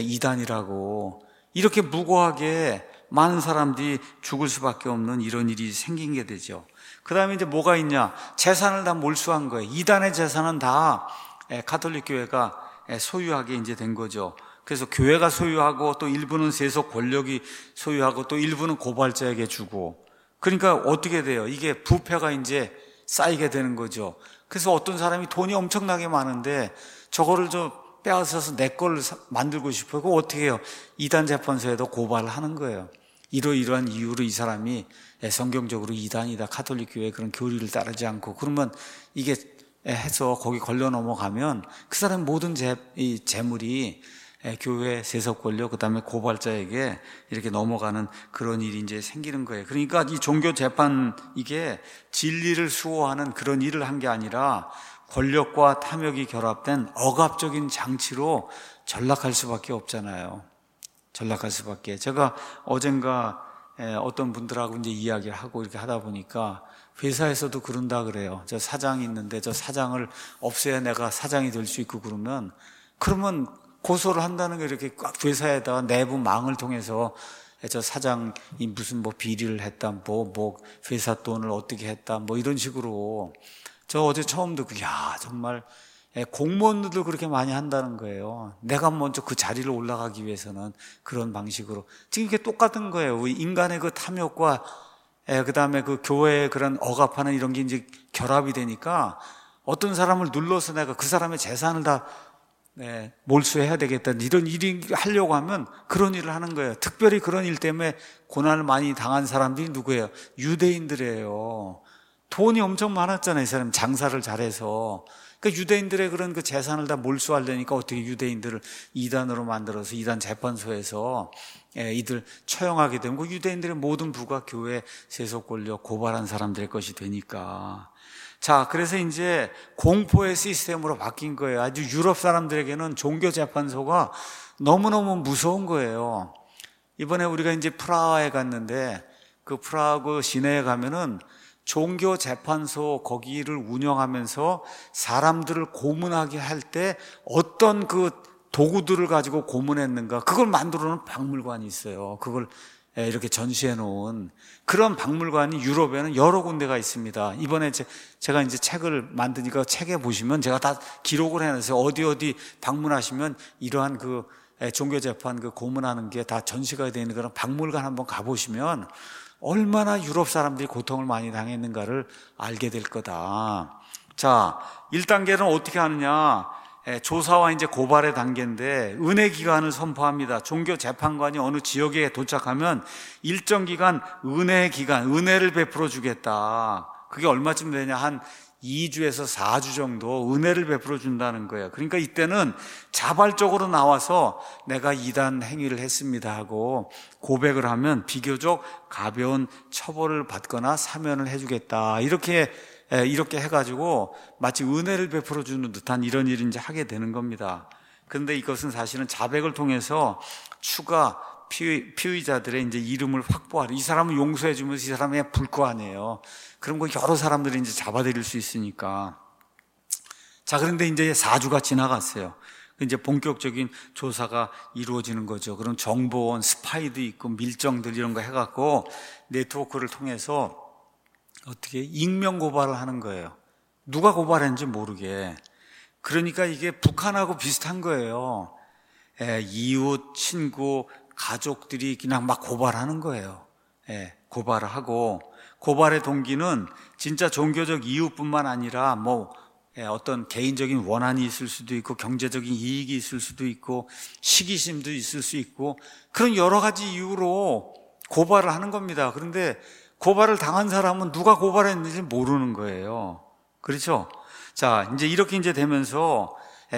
이단이라고. 이렇게 무고하게 많은 사람들이 죽을 수밖에 없는 이런 일이 생긴 게 되죠. 그 다음에 이제 뭐가 있냐? 재산을 다 몰수한 거예요. 이단의 재산은 다 가톨릭 교회가 소유하게 이제 된 거죠. 그래서 교회가 소유하고 또 일부는 세속 권력이 소유하고 또 일부는 고발자에게 주고. 그러니까 어떻게 돼요? 이게 부패가 이제 쌓이게 되는 거죠. 그래서 어떤 사람이 돈이 엄청나게 많은데 저거를 좀 빼앗아서 내 걸 만들고 싶어요. 그거 어떻게 해요? 이단 재판소에도 고발을 하는 거예요. 이러이러한 이유로 이 사람이 성경적으로 이단이다, 카톨릭 교회의 그런 교리를 따르지 않고, 그러면 이게 해서 거기 걸려 넘어가면 그 사람 모든 재, 이 재물이 교회 세속 권력, 그 다음에 고발자에게 이렇게 넘어가는 그런 일이 이제 생기는 거예요. 그러니까 이 종교 재판, 이게 진리를 수호하는 그런 일을 한 게 아니라 권력과 탐욕이 결합된 억압적인 장치로 전락할 수밖에 없잖아요. 전락할 수밖에. 제가 어젠가 어떤 분들하고 이제 이야기를 하고 이렇게 하다 보니까 회사에서도 그런다 그래요. 저 사장이 있는데 저 사장을 없애야 내가 사장이 될 수 있고 그러면, 그러면 고소를 한다는 게 이렇게 회사에다가 내부 망을 통해서 저 사장이 무슨 뭐 비리를 했다, 뭐, 뭐, 회사 돈을 어떻게 했다, 뭐 이런 식으로. 저 어제 처음 듣고, 야, 정말 공무원들도 그렇게 많이 한다는 거예요. 내가 먼저 그 자리를 올라가기 위해서는 그런 방식으로. 지금 이게 똑같은 거예요. 인간의 그 탐욕과 그 다음에 그 교회의 그런 억압하는 이런 게 이제 결합이 되니까 어떤 사람을 눌러서 내가 그 사람의 재산을 다 네, 몰수해야 되겠다. 이런 일이 하려고 하면 그런 일을 하는 거예요. 특별히 그런 일 때문에 고난을 많이 당한 사람들이 누구예요? 유대인들이에요. 돈이 엄청 많았잖아요. 이 사람 장사를 잘해서. 그러니까 유대인들의 그런 그 재산을 다 몰수하려니까 어떻게 유대인들을 이단으로 만들어서 이단 재판소에서 예, 이들 처형하게 되면 그 유대인들의 모든 부가 교회 세속 권력 고발한 사람들의 것이 되니까. 자, 그래서 이제 공포의 시스템으로 바뀐 거예요. 아주 유럽 사람들에게는 종교재판소가 너무너무 무서운 거예요. 이번에 우리가 이제 프라하에 갔는데 그 프라하 시내에 가면은 종교재판소 거기를 운영하면서 사람들을 고문하게 할 때 어떤 그 도구들을 가지고 고문했는가 그걸 만들어 놓은 박물관이 있어요. 그걸 이렇게 전시해 놓은 그런 박물관이 유럽에는 여러 군데가 있습니다. 이번에 제가 이제 책을 만드니까 책에 보시면 제가 다 기록을 해놨어요. 어디 어디 방문하시면 이러한 그 종교재판 그 고문하는 게 다 전시가 되는 그런 박물관 한번 가보시면 얼마나 유럽 사람들이 고통을 많이 당했는가를 알게 될 거다. 자, 일 단계는 어떻게 하느냐? 조사와 이제 고발의 단계인데 은혜 기간을 선포합니다. 종교 재판관이 어느 지역에 도착하면 일정 기간 은혜 기간, 은혜를 베풀어 주겠다. 그게 얼마쯤 되냐? 한 이 주에서 사 주 정도 은혜를 베풀어 준다는 거예요. 그러니까 이때는 자발적으로 나와서 내가 이단 행위를 했습니다 하고 고백을 하면 비교적 가벼운 처벌을 받거나 사면을 해주겠다. 이렇게 이렇게 해가지고 마치 은혜를 베풀어 주는 듯한 이런 일을 이제 하게 되는 겁니다. 그런데 이것은 사실은 자백을 통해서 추가 피의, 피의자들의 이제 이름을 확보하려. 이 사람을 용서해주면 이 사람이 불 거 아니에요. 그런 거 여러 사람들이 이제 잡아들일 수 있으니까. 자, 그런데 이제 사 주가 지나갔어요. 이제 본격적인 조사가 이루어지는 거죠. 그럼 정보원, 스파이도 있고 밀정들 이런 거 해갖고 네트워크를 통해서 어떻게 익명 고발을 하는 거예요. 누가 고발했는지 모르게. 그러니까 이게 북한하고 비슷한 거예요. 예, 이웃, 친구, 가족들이 그냥 막 고발하는 거예요. 예, 고발을 하고 고발의 동기는 진짜 종교적 이유뿐만 아니라 뭐 예, 어떤 개인적인 원한이 있을 수도 있고 경제적인 이익이 있을 수도 있고 시기심도 있을 수 있고 그런 여러 가지 이유로 고발을 하는 겁니다. 그런데 고발을 당한 사람은 누가 고발했는지 모르는 거예요. 그렇죠? 자, 이제 이렇게 이제 되면서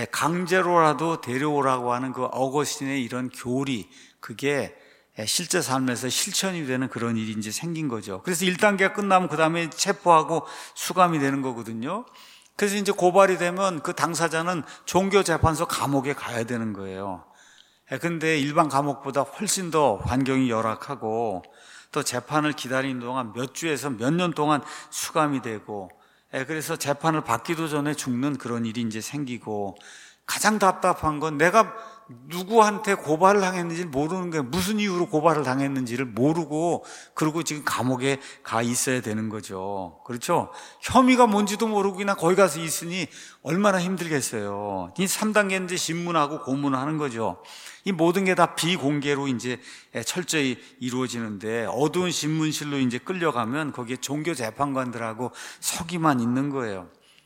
강제로라도 데려오라고 하는 그 어거스틴의 이런 교리, 그게 실제 삶에서 실천이 되는 그런 일이 이제 생긴 거죠. 그래서 일 단계가 끝나면 그 다음에 체포하고 수감이 되는 거거든요. 그래서 이제 고발이 되면 그 당사자는 종교재판소 감옥에 가야 되는 거예요. 근데 일반 감옥보다 훨씬 더 환경이 열악하고 또 재판을 기다리는 동안 몇 주에서 몇 년 동안 수감이 되고 그래서 재판을 받기도 전에 죽는 그런 일이 이제 생기고 가장 답답한 건 내가 누구한테 고발을 당했는지 모르는 거예요. 무슨 이유로 고발을 당했는지를 모르고 그리고 지금 감옥에 가 있어야 되는 거죠. 그렇죠? 혐의가 뭔지도 모르고 그냥 거기 가서 있으니 얼마나 힘들겠어요. 이 삼 단계인데 신문하고 고문하는 거죠. 이 모든 게 다 비공개로 이제 철저히 이루어지는데 어두운 신문실로 이제 끌려가면 거기에 종교 재판관들하고 서기만 있는 거예요.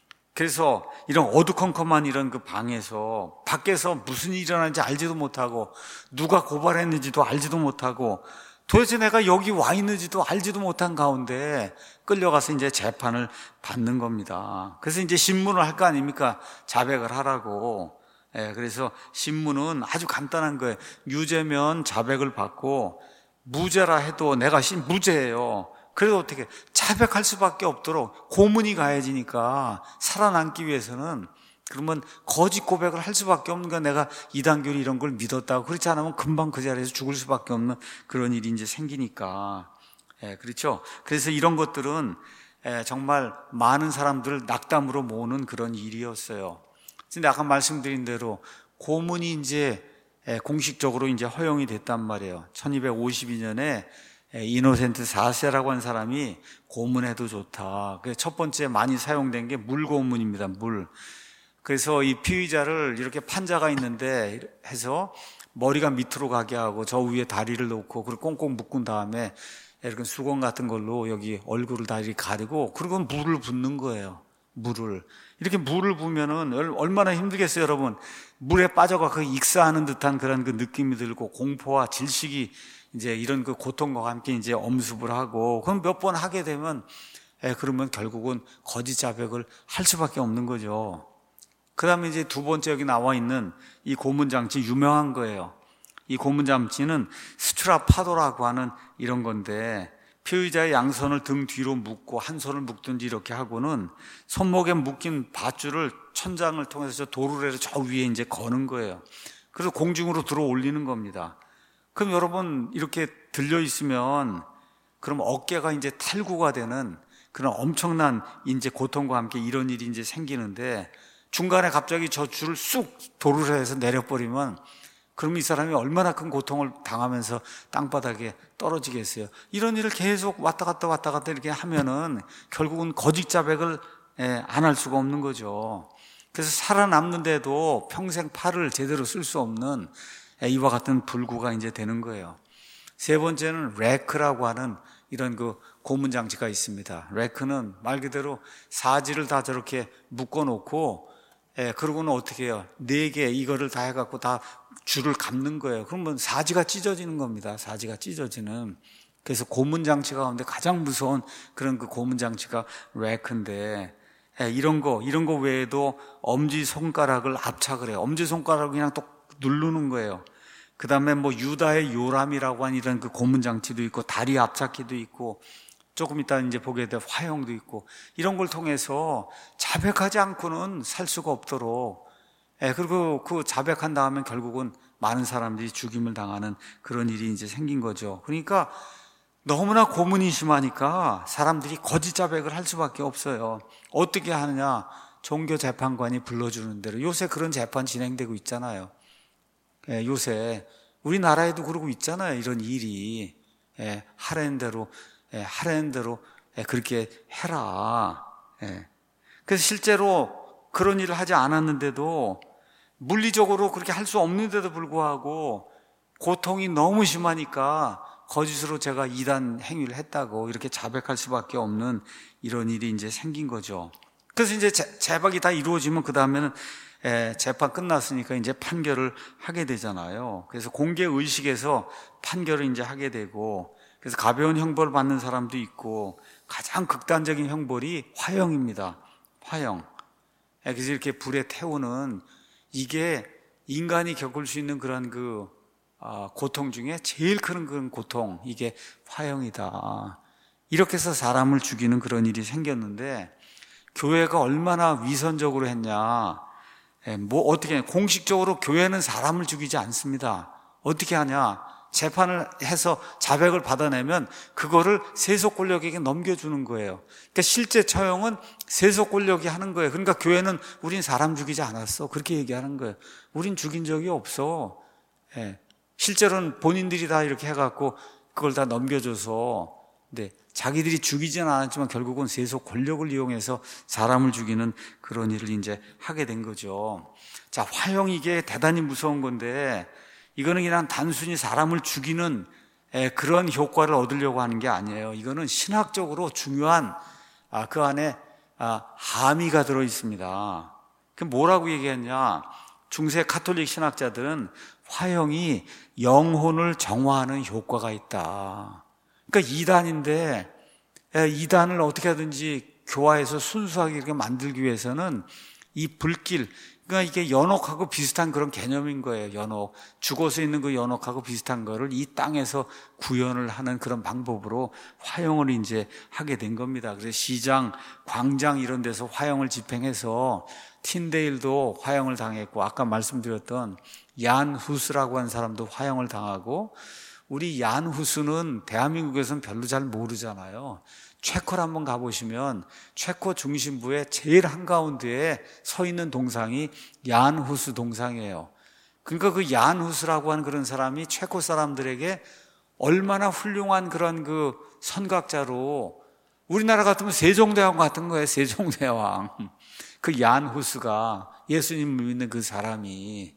그래서 이런 어두컴컴한 이런 그 방에서 밖에서 무슨 일이 일어나는지 알지도 못하고 누가 고발했는지도 알지도 못하고 도대체 내가 여기 와 있는지도 알지도 못한 가운데 끌려가서 이제 재판을 받는 겁니다. 그래서 이제 신문을 할 거 아닙니까? 자백을 하라고. 예, 그래서 신문은 아주 간단한 거예요. 유죄면 자백을 받고 무죄라 해도 내가 신 무죄예요. 그래도 어떻게 자백할 수밖에 없도록 고문이 가해지니까 살아남기 위해서는 그러면 거짓 고백을 할 수밖에 없는 거야. 내가 이단교리 이런 걸 믿었다고. 그렇지 않으면 금방 그 자리에서 죽을 수밖에 없는 그런 일이 이제 생기니까. 예, 그렇죠. 그래서 이런 것들은 예, 정말 많은 사람들을 낙담으로 모으는 그런 일이었어요. 근데 아까 말씀드린 대로 고문이 이제 예, 공식적으로 이제 허용이 됐단 말이에요. 천이백오십이 년에 이노센트 사 세라고 한 사람이 고문해도 좋다. 첫 번째 많이 사용된 게 물고문입니다. 물. 그래서 이 피의자를 이렇게 판자가 있는데 해서 머리가 밑으로 가게 하고 저 위에 다리를 놓고 그리고 꽁꽁 묶은 다음에 이렇게 수건 같은 걸로 여기 얼굴을 다 이렇게 가리고 그리고 물을 붓는 거예요. 물을. 이렇게 물을 부으면은 얼마나 힘들겠어요, 여러분. 물에 빠져가 그 익사하는 듯한 그런 그 느낌이 들고 공포와 질식이 이제 이런 그 고통과 함께 이제 엄습을 하고, 그럼 몇 번 하게 되면 에, 그러면 결국은 거짓 자백을 할 수밖에 없는 거죠. 그 다음에 이제 두 번째 여기 나와 있는 이 고문장치 유명한 거예요. 이 고문장치는 스트라파도라고 하는 이런 건데, 피의자의 양손을 등 뒤로 묶고 한 손을 묶든지 이렇게 하고는 손목에 묶인 밧줄을 천장을 통해서 저 도르래로 저 위에 이제 거는 거예요. 그래서 공중으로 들어 올리는 겁니다. 그럼 여러분 이렇게 들려 있으면 그럼 어깨가 이제 탈구가 되는 그런 엄청난 이제 고통과 함께 이런 일이 이제 생기는데, 중간에 갑자기 저 줄을 쑥 도르래에서 내려버리면 그럼 이 사람이 얼마나 큰 고통을 당하면서 땅바닥에 떨어지겠어요. 이런 일을 계속 왔다 갔다 왔다 갔다 이렇게 하면은 결국은 거짓 자백을 안 할 수가 없는 거죠. 그래서 살아남는데도 평생 팔을 제대로 쓸 수 없는 이와 같은 불구가 이제 되는 거예요. 세 번째는 레크라고 하는 이런 그 고문장치가 있습니다. 레크는 말 그대로 사지를 다 저렇게 묶어 놓고, 예, 그러고는 어떻게 해요? 네 개 이거를 다 해갖고 다 줄을 감는 거예요. 그러면 사지가 찢어지는 겁니다. 사지가 찢어지는. 그래서 고문장치 가운데 가장 무서운 그런 그 고문장치가 레크인데, 예, 이런 거, 이런 거 외에도 엄지손가락을 압착을 해요. 엄지손가락을 그냥 또 누르는 거예요. 그 다음에 뭐 유다의 요람이라고 하는 이런 그 고문장치도 있고, 다리 압착기도 있고, 조금 이따 이제 보게 될 화형도 있고, 이런 걸 통해서 자백하지 않고는 살 수가 없도록, 예, 그리고 그 자백한 다음에 결국은 많은 사람들이 죽임을 당하는 그런 일이 이제 생긴 거죠. 그러니까 너무나 고문이 심하니까 사람들이 거짓 자백을 할 수밖에 없어요. 어떻게 하느냐? 종교재판관이 불러주는 대로. 요새 그런 재판 진행되고 있잖아요. 예, 요새 우리나라에도 그러고 있잖아요. 이런 일이. 예, 하라는 대로, 예, 하라는 대로 예, 그렇게 해라. 예. 그래서 실제로 그런 일을 하지 않았는데도 물리적으로 그렇게 할 수 없는데도 불구하고 고통이 너무 심하니까 거짓으로 제가 이단 행위를 했다고 이렇게 자백할 수밖에 없는 이런 일이 이제 생긴 거죠. 그래서 이제 재박이 다 이루어지면 그 다음에는 재판 끝났으니까 이제 판결을 하게 되잖아요. 그래서 공개 의식에서 판결을 이제 하게 되고, 그래서 가벼운 형벌을 받는 사람도 있고, 가장 극단적인 형벌이 화형입니다. 화형. 그래서 이렇게 불에 태우는, 이게 인간이 겪을 수 있는 그런 그 고통 중에 제일 큰 그런 고통, 이게 화형이다. 이렇게 해서 사람을 죽이는 그런 일이 생겼는데, 교회가 얼마나 위선적으로 했냐. 뭐 어떻게 하냐. 공식적으로 교회는 사람을 죽이지 않습니다. 어떻게 하냐. 재판을 해서 자백을 받아내면 그거를 세속 권력에게 넘겨주는 거예요. 그러니까 실제 처형은 세속 권력이 하는 거예요. 그러니까 교회는 우린 사람 죽이지 않았어. 그렇게 얘기하는 거예요. 우린 죽인 적이 없어. 예. 실제로는 본인들이 다 이렇게 해갖고 그걸 다 넘겨줘서, 네, 자기들이 죽이지는 않았지만 결국은 세속 권력을 이용해서 사람을 죽이는 그런 일을 이제 하게 된 거죠. 자, 화형, 이게 대단히 무서운 건데, 이거는 그냥 단순히 사람을 죽이는 그런 효과를 얻으려고 하는 게 아니에요. 이거는 신학적으로 중요한 그 안에 함의가 들어 있습니다. 그 뭐라고 얘기했냐? 중세 가톨릭 신학자들은 화형이 영혼을 정화하는 효과가 있다. 그러니까 이단인데, 이단을 어떻게 하든지 교화해서 순수하게 이렇게 만들기 위해서는 이 불길, 그러니까 이게 연옥하고 비슷한 그런 개념인 거예요. 연옥. 죽어서 있는 그 연옥하고 비슷한 거를 이 땅에서 구현을 하는 그런 방법으로 화형을 이제 하게 된 겁니다. 그래서 시장, 광장 이런 데서 화형을 집행해서 틴데일도 화형을 당했고, 아까 말씀드렸던 얀 후스라고 하는 사람도 화형을 당하고, 우리 얀 후스는 대한민국에서는 별로 잘 모르잖아요. 체코를 한번 가보시면 체코 중심부의 제일 한가운데에 서 있는 동상이 얀 후스 동상이에요. 그러니까 그 얀 후스라고 하는 그런 사람이 체코 사람들에게 얼마나 훌륭한 그런 그 선각자로, 우리나라 같으면 세종대왕 같은 거예요. 세종대왕. 그 얀 후스가, 예수님을 믿는 그 사람이,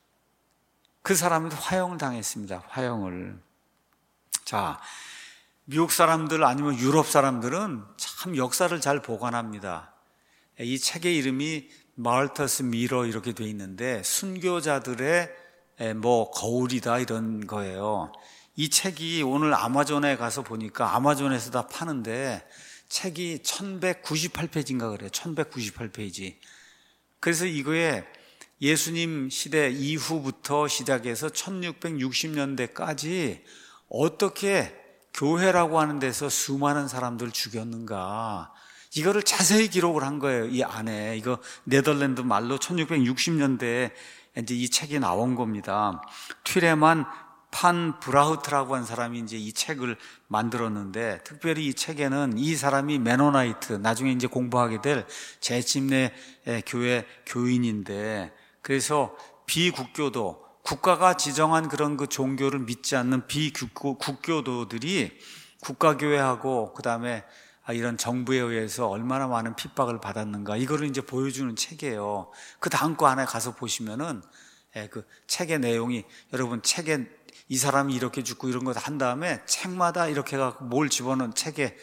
그 사람은 화형을 당했습니다. 화형을. 자, 미국 사람들 아니면 유럽 사람들은 참 역사를 잘 보관합니다. 이 책의 이름이 마르터스 미러 이렇게 돼 있는데 순교자들의 뭐 거울이다 이런 거예요. 이 책이 오늘 아마존에 가서 보니까 아마존에서 다 파는데 책이 천백구십팔 페이지인가 그래요. 천백구십팔 페이지. 그래서 이거에 예수님 시대 이후부터 시작해서 천육백육십 년대까지 어떻게 교회라고 하는 데서 수많은 사람들 죽였는가, 이거를 자세히 기록을 한 거예요. 이 안에 이거 네덜란드 말로 천육백육십 년대에 이제 이 책이 나온 겁니다. 튀레만 판 브라우트라고 한 사람이 이제 이 책을 만들었는데, 특별히 이 책에는 이 사람이 메노나이트, 나중에 이제 공부하게 될 제침내 교회 교인인데, 그래서 비국교도, 국가가 지정한 그런 그 종교를 믿지 않는 비국교도들이 국가교회하고 그 다음에 이런 정부에 의해서 얼마나 많은 핍박을 받았는가, 이거를 이제 보여주는 책이에요. 그 다음 거 안에 가서 보시면은 그 책의 내용이, 여러분 책에 이 사람이 이렇게 죽고 이런 거 한 다음에 책마다 이렇게 해갖고 뭘 집어넣은, 책에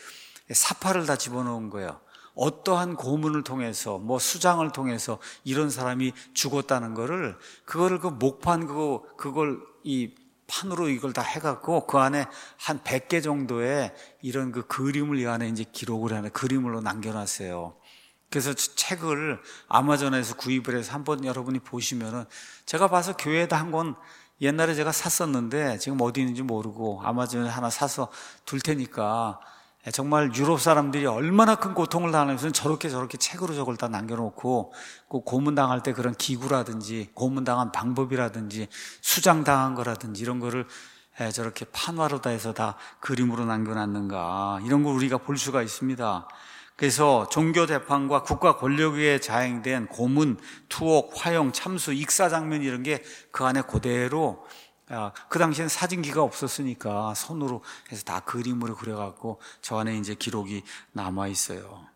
사파를 다 집어넣은 거예요. 어떠한 고문을 통해서, 뭐 수장을 통해서 이런 사람이 죽었다는 거를, 그거를 그 목판 그거 그걸 이 판으로 이걸 다 해갖고 그 안에 한 백 개 정도의 이런 그 그림을 이 안에 이제 기록을 하는 그림으로 남겨놨어요. 그래서 책을 아마존에서 구입을 해서 한번 여러분이 보시면은, 제가 봐서 교회에다 한 권 옛날에 제가 샀었는데 지금 어디 있는지 모르고 아마존에 하나 사서 둘 테니까, 정말 유럽 사람들이 얼마나 큰 고통을 당하면서 저렇게 저렇게 책으로 저걸 다 남겨놓고, 그 고문당할 때 그런 기구라든지 고문당한 방법이라든지 수장당한 거라든지 이런 거를 저렇게 판화로 다 해서 다 그림으로 남겨놨는가, 이런 걸 우리가 볼 수가 있습니다. 그래서 종교 재판과 국가 권력에 자행된 고문, 투옥, 화형, 참수, 익사 장면 이런 게 그 안에 그대로, 그 당시엔 사진기가 없었으니까 손으로 해서 다 그림으로 그려갖고 저 안에 이제 기록이 남아 있어요.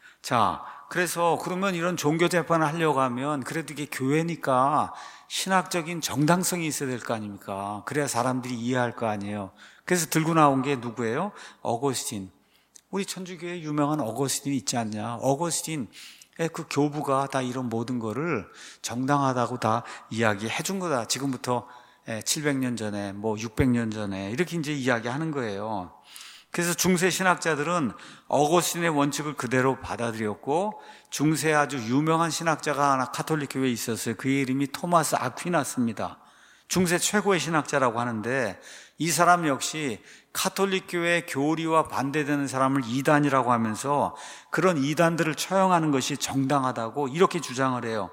자, 그래서 그러면 이런 종교 재판을 하려고 하면 그래도 이게 교회니까 신학적인 정당성이 있어야 될 거 아닙니까? 그래야 사람들이 이해할 거 아니에요. 그래서 들고 나온 게 누구예요? 어거스틴. 우리 천주교에 유명한 어거스틴이 있지 않냐? 어거스틴의 그 교부가 다 이런 모든 거를 정당하다고 다 이야기해 준 거다. 지금부터 칠백 년 전에, 뭐 육백 년 전에 이렇게 이제 이야기하는 거예요. 그래서 중세 신학자들은 어거스틴의 원칙을 그대로 받아들였고, 중세 아주 유명한 신학자가 하나 카톨릭 교회에 있었어요. 그의 이름이 토마스 아퀴나스입니다. 중세 최고의 신학자라고 하는데, 이 사람 역시 카톨릭 교회의 교리와 반대되는 사람을 이단이라고 하면서 그런 이단들을 처형하는 것이 정당하다고 이렇게 주장을 해요.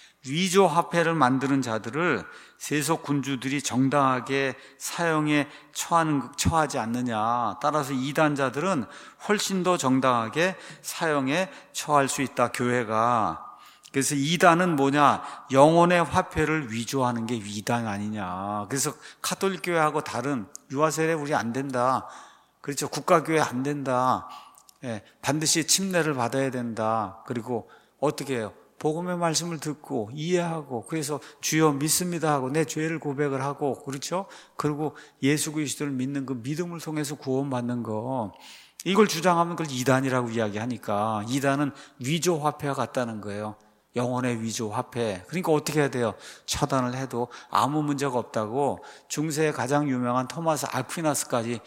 위조 화폐를 만드는 자들을 세속 군주들이 정당하게 사형에 처하는, 처하지 않느냐. 따라서 이단자들은 훨씬 더 정당하게 사형에 처할 수 있다, 교회가. 그래서 이단은 뭐냐? 영혼의 화폐를 위조하는 게 이단 아니냐. 그래서 카톨릭 교회하고 다른, 유아세례 우리 안 된다, 그렇죠? 국가교회 안 된다, 예, 반드시 침례를 받아야 된다. 그리고 어떻게 해요? 복음의 말씀을 듣고 이해하고, 그래서 주여 믿습니다 하고 내 죄를 고백을 하고, 그렇죠? 그리고 예수 그리스도를 믿는 그 믿음을 통해서 구원받는 거, 이걸 주장하면 그걸 이단이라고 이야기하니까, 이단은 위조 화폐와 같다는 거예요. 영혼의 위조 화폐. 그러니까 어떻게 해야 돼요? 처단을 해도 아무 문제가 없다고 중세의 가장 유명한 토마스 아퀴나스까지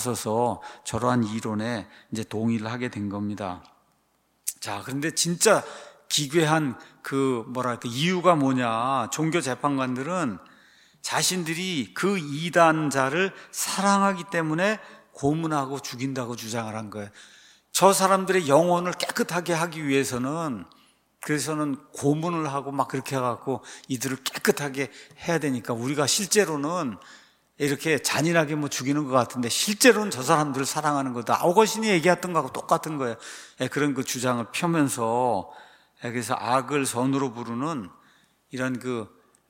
나서서 저러한 이론에 이제 동의를 하게 된 겁니다. 자, 그런데 진짜 기괴한 그 뭐랄까 이유가 뭐냐? 종교 재판관들은 자신들이 그 이단자를 사랑하기 때문에 고문하고 죽인다고 주장을 한 거예요. 저 사람들의 영혼을 깨끗하게 하기 위해서는, 그래서는 고문을 하고 막 그렇게 해갖고 이들을 깨끗하게 해야 되니까, 우리가 실제로는 이렇게 잔인하게 뭐 죽이는 것 같은데 실제로는 저 사람들을 사랑하는 거다. 어거신이 얘기했던 거하고 똑같은 거예요. 그런 그 주장을 펴면서, 그래서 악을 선으로 부르는 이런 그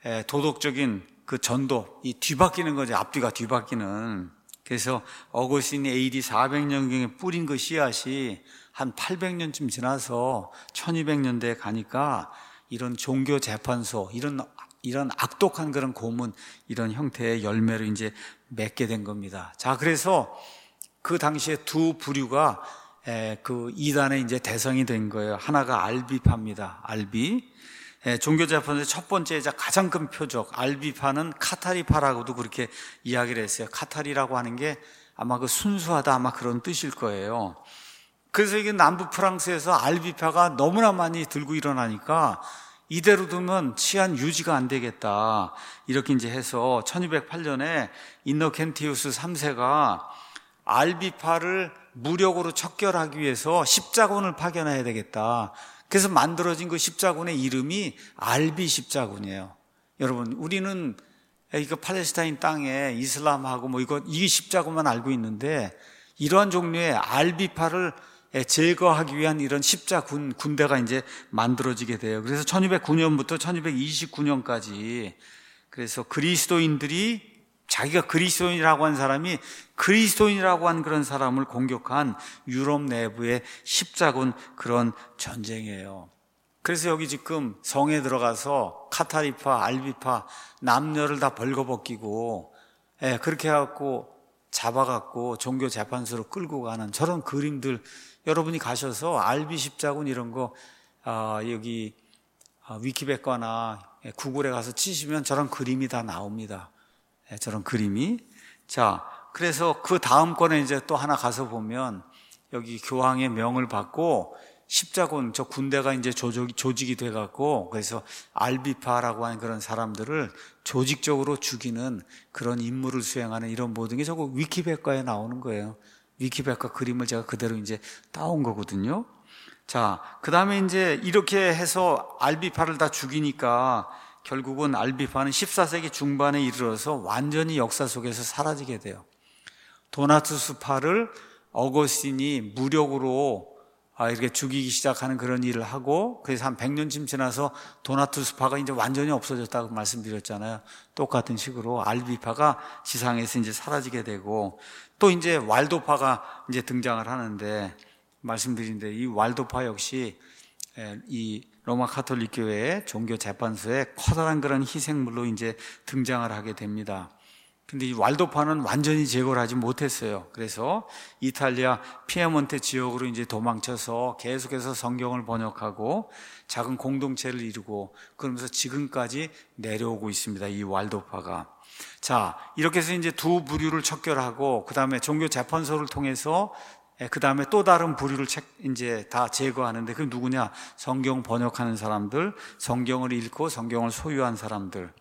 도덕적인 그 전도, 이 뒤바뀌는 거죠. 앞뒤가 뒤바뀌는. 그래서 어거신이 에이디 사백 년경에 뿌린 그 씨앗이 한 팔백 년쯤 지나서 천이백 년대에 가니까 이런 종교 재판소, 이런 이런 악독한 그런 고문, 이런 형태의 열매를 이제 맺게 된 겁니다. 자, 그래서 그 당시에 두 부류가 그 이단의 이제 대상이 된 거예요. 하나가 알비파입니다. 알비. 종교재판소의 첫 번째이자 가장 큰 표적, 알비파는 카타리파라고도 그렇게 이야기를 했어요. 카타리라고 하는 게 아마 그 순수하다 아마 그런 뜻일 거예요. 그래서 이게 남부 프랑스에서 알비파가 너무나 많이 들고 일어나니까 이대로 두면 치안 유지가 안 되겠다. 이렇게 이제 해서 천이백팔 년에 인노켄티우스 삼 세가 알비파를 무력으로 척결하기 위해서 십자군을 파견해야 되겠다. 그래서 만들어진 그 십자군의 이름이 알비 십자군이에요. 여러분, 우리는 이거 팔레스타인 땅에 이슬람하고 뭐 이거 이 십자군만 알고 있는데 이러한 종류의 알비파를 제거하기 위한 이런 십자군 군대가 이제 만들어지게 돼요. 그래서 천이백구 년부터 천이백이십구 년까지 그래서 그리스도인들이 자기가 그리스도인이라고 한 사람이 그리스도인이라고 한 그런 사람을 공격한 유럽 내부의 십자군 그런 전쟁이에요. 그래서 여기 지금 성에 들어가서 카타리파, 알비파 남녀를 다 벌거벗기고 예, 그렇게 해갖고 잡아갖고 종교 재판소로 끌고 가는 저런 그림들 여러분이 가셔서 알비 십자군 이런 거 아, 여기 아, 위키백과나 구글에 가서 치시면 저런 그림이 다 나옵니다. 예, 저런 그림이. 자, 그래서 그 다음 권에 이제 또 하나 가서 보면 여기 교황의 명을 받고 십자군 저 군대가 이제 조직이, 조직이 돼갖고 그래서 알비파라고 하는 그런 사람들을 조직적으로 죽이는 그런 임무를 수행하는 이런 모든 게 저거 위키백과에 나오는 거예요. 위키백과 그림을 제가 그대로 이제 따온 거거든요. 자, 그 다음에 이제 이렇게 해서 알비파를 다 죽이니까 결국은 알비파는 십사 세기 중반에 이르러서 완전히 역사 속에서 사라지게 돼요. 도나투스파를 어거스틴이 무력으로 이렇게 죽이기 시작하는 그런 일을 하고 그래서 한 백 년쯤 지나서 도나투스파가 이제 완전히 없어졌다고 말씀드렸잖아요. 똑같은 식으로 알비파가 지상에서 이제 사라지게 되고 또 이제 왈도파가 이제 등장을 하는데 말씀드린데 이 왈도파 역시 이 로마 카톨릭 교회의 종교 재판소에 커다란 그런 희생물로 이제 등장을 하게 됩니다. 근데 이 왈도파는 완전히 제거를 하지 못했어요. 그래서 이탈리아 피에몬테 지역으로 이제 도망쳐서 계속해서 성경을 번역하고 작은 공동체를 이루고 그러면서 지금까지 내려오고 있습니다. 이 왈도파가. 자, 이렇게 해서 이제 두 부류를 척결하고 그 다음에 종교 재판소를 통해서 그 다음에 또 다른 부류를 이제 다 제거하는데 그 누구냐? 성경 번역하는 사람들, 성경을 읽고 성경을 소유한 사람들.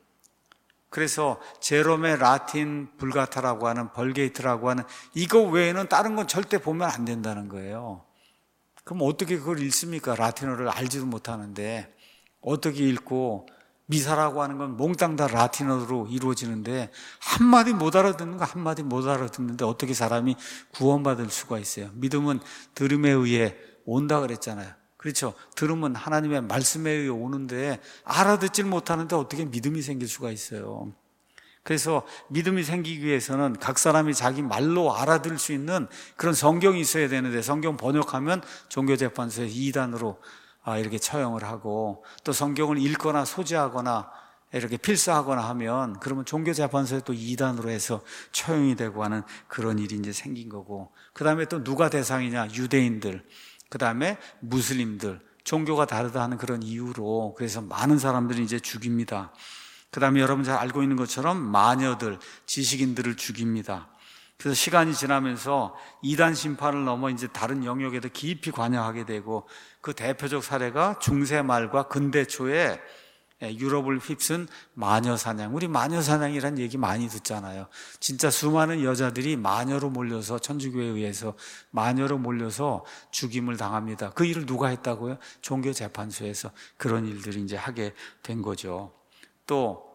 그래서 제롬의 라틴 불가타라고 하는 벌게이트라고 하는 이거 외에는 다른 건 절대 보면 안 된다는 거예요. 그럼 어떻게 그걸 읽습니까? 라틴어를 알지도 못하는데 어떻게 읽고 미사라고 하는 건 몽땅 다 라틴어로 이루어지는데 한마디 못 알아듣는 거 한마디 못 알아듣는데 어떻게 사람이 구원받을 수가 있어요? 믿음은 들음에 의해 온다 그랬잖아요. 그렇죠? 들으면 하나님의 말씀에 의해 오는데 알아듣질 못하는데 어떻게 믿음이 생길 수가 있어요? 그래서 믿음이 생기기 위해서는 각 사람이 자기 말로 알아들을 수 있는 그런 성경이 있어야 되는데 성경 번역하면 종교재판소에 이단으로 이렇게 처형을 하고 또 성경을 읽거나 소지하거나 이렇게 필사하거나 하면 그러면 종교재판소에 또 이단으로 해서 처형이 되고 하는 그런 일이 이제 생긴 거고 그 다음에 또 누가 대상이냐? 유대인들 그 다음에 무슬림들, 종교가 다르다 하는 그런 이유로 그래서 많은 사람들이 이제 죽입니다. 그 다음에 여러분 잘 알고 있는 것처럼 마녀들, 지식인들을 죽입니다. 그래서 시간이 지나면서 이단 심판을 넘어 이제 다른 영역에도 깊이 관여하게 되고 그 대표적 사례가 중세 말과 근대 초에 유럽을 휩쓴 마녀사냥. 우리 마녀사냥이란 얘기 많이 듣잖아요. 진짜 수많은 여자들이 마녀로 몰려서 천주교에 의해서 마녀로 몰려서 죽임을 당합니다. 그 일을 누가 했다고요? 종교재판소에서 그런 일들을 이제 하게 된 거죠. 또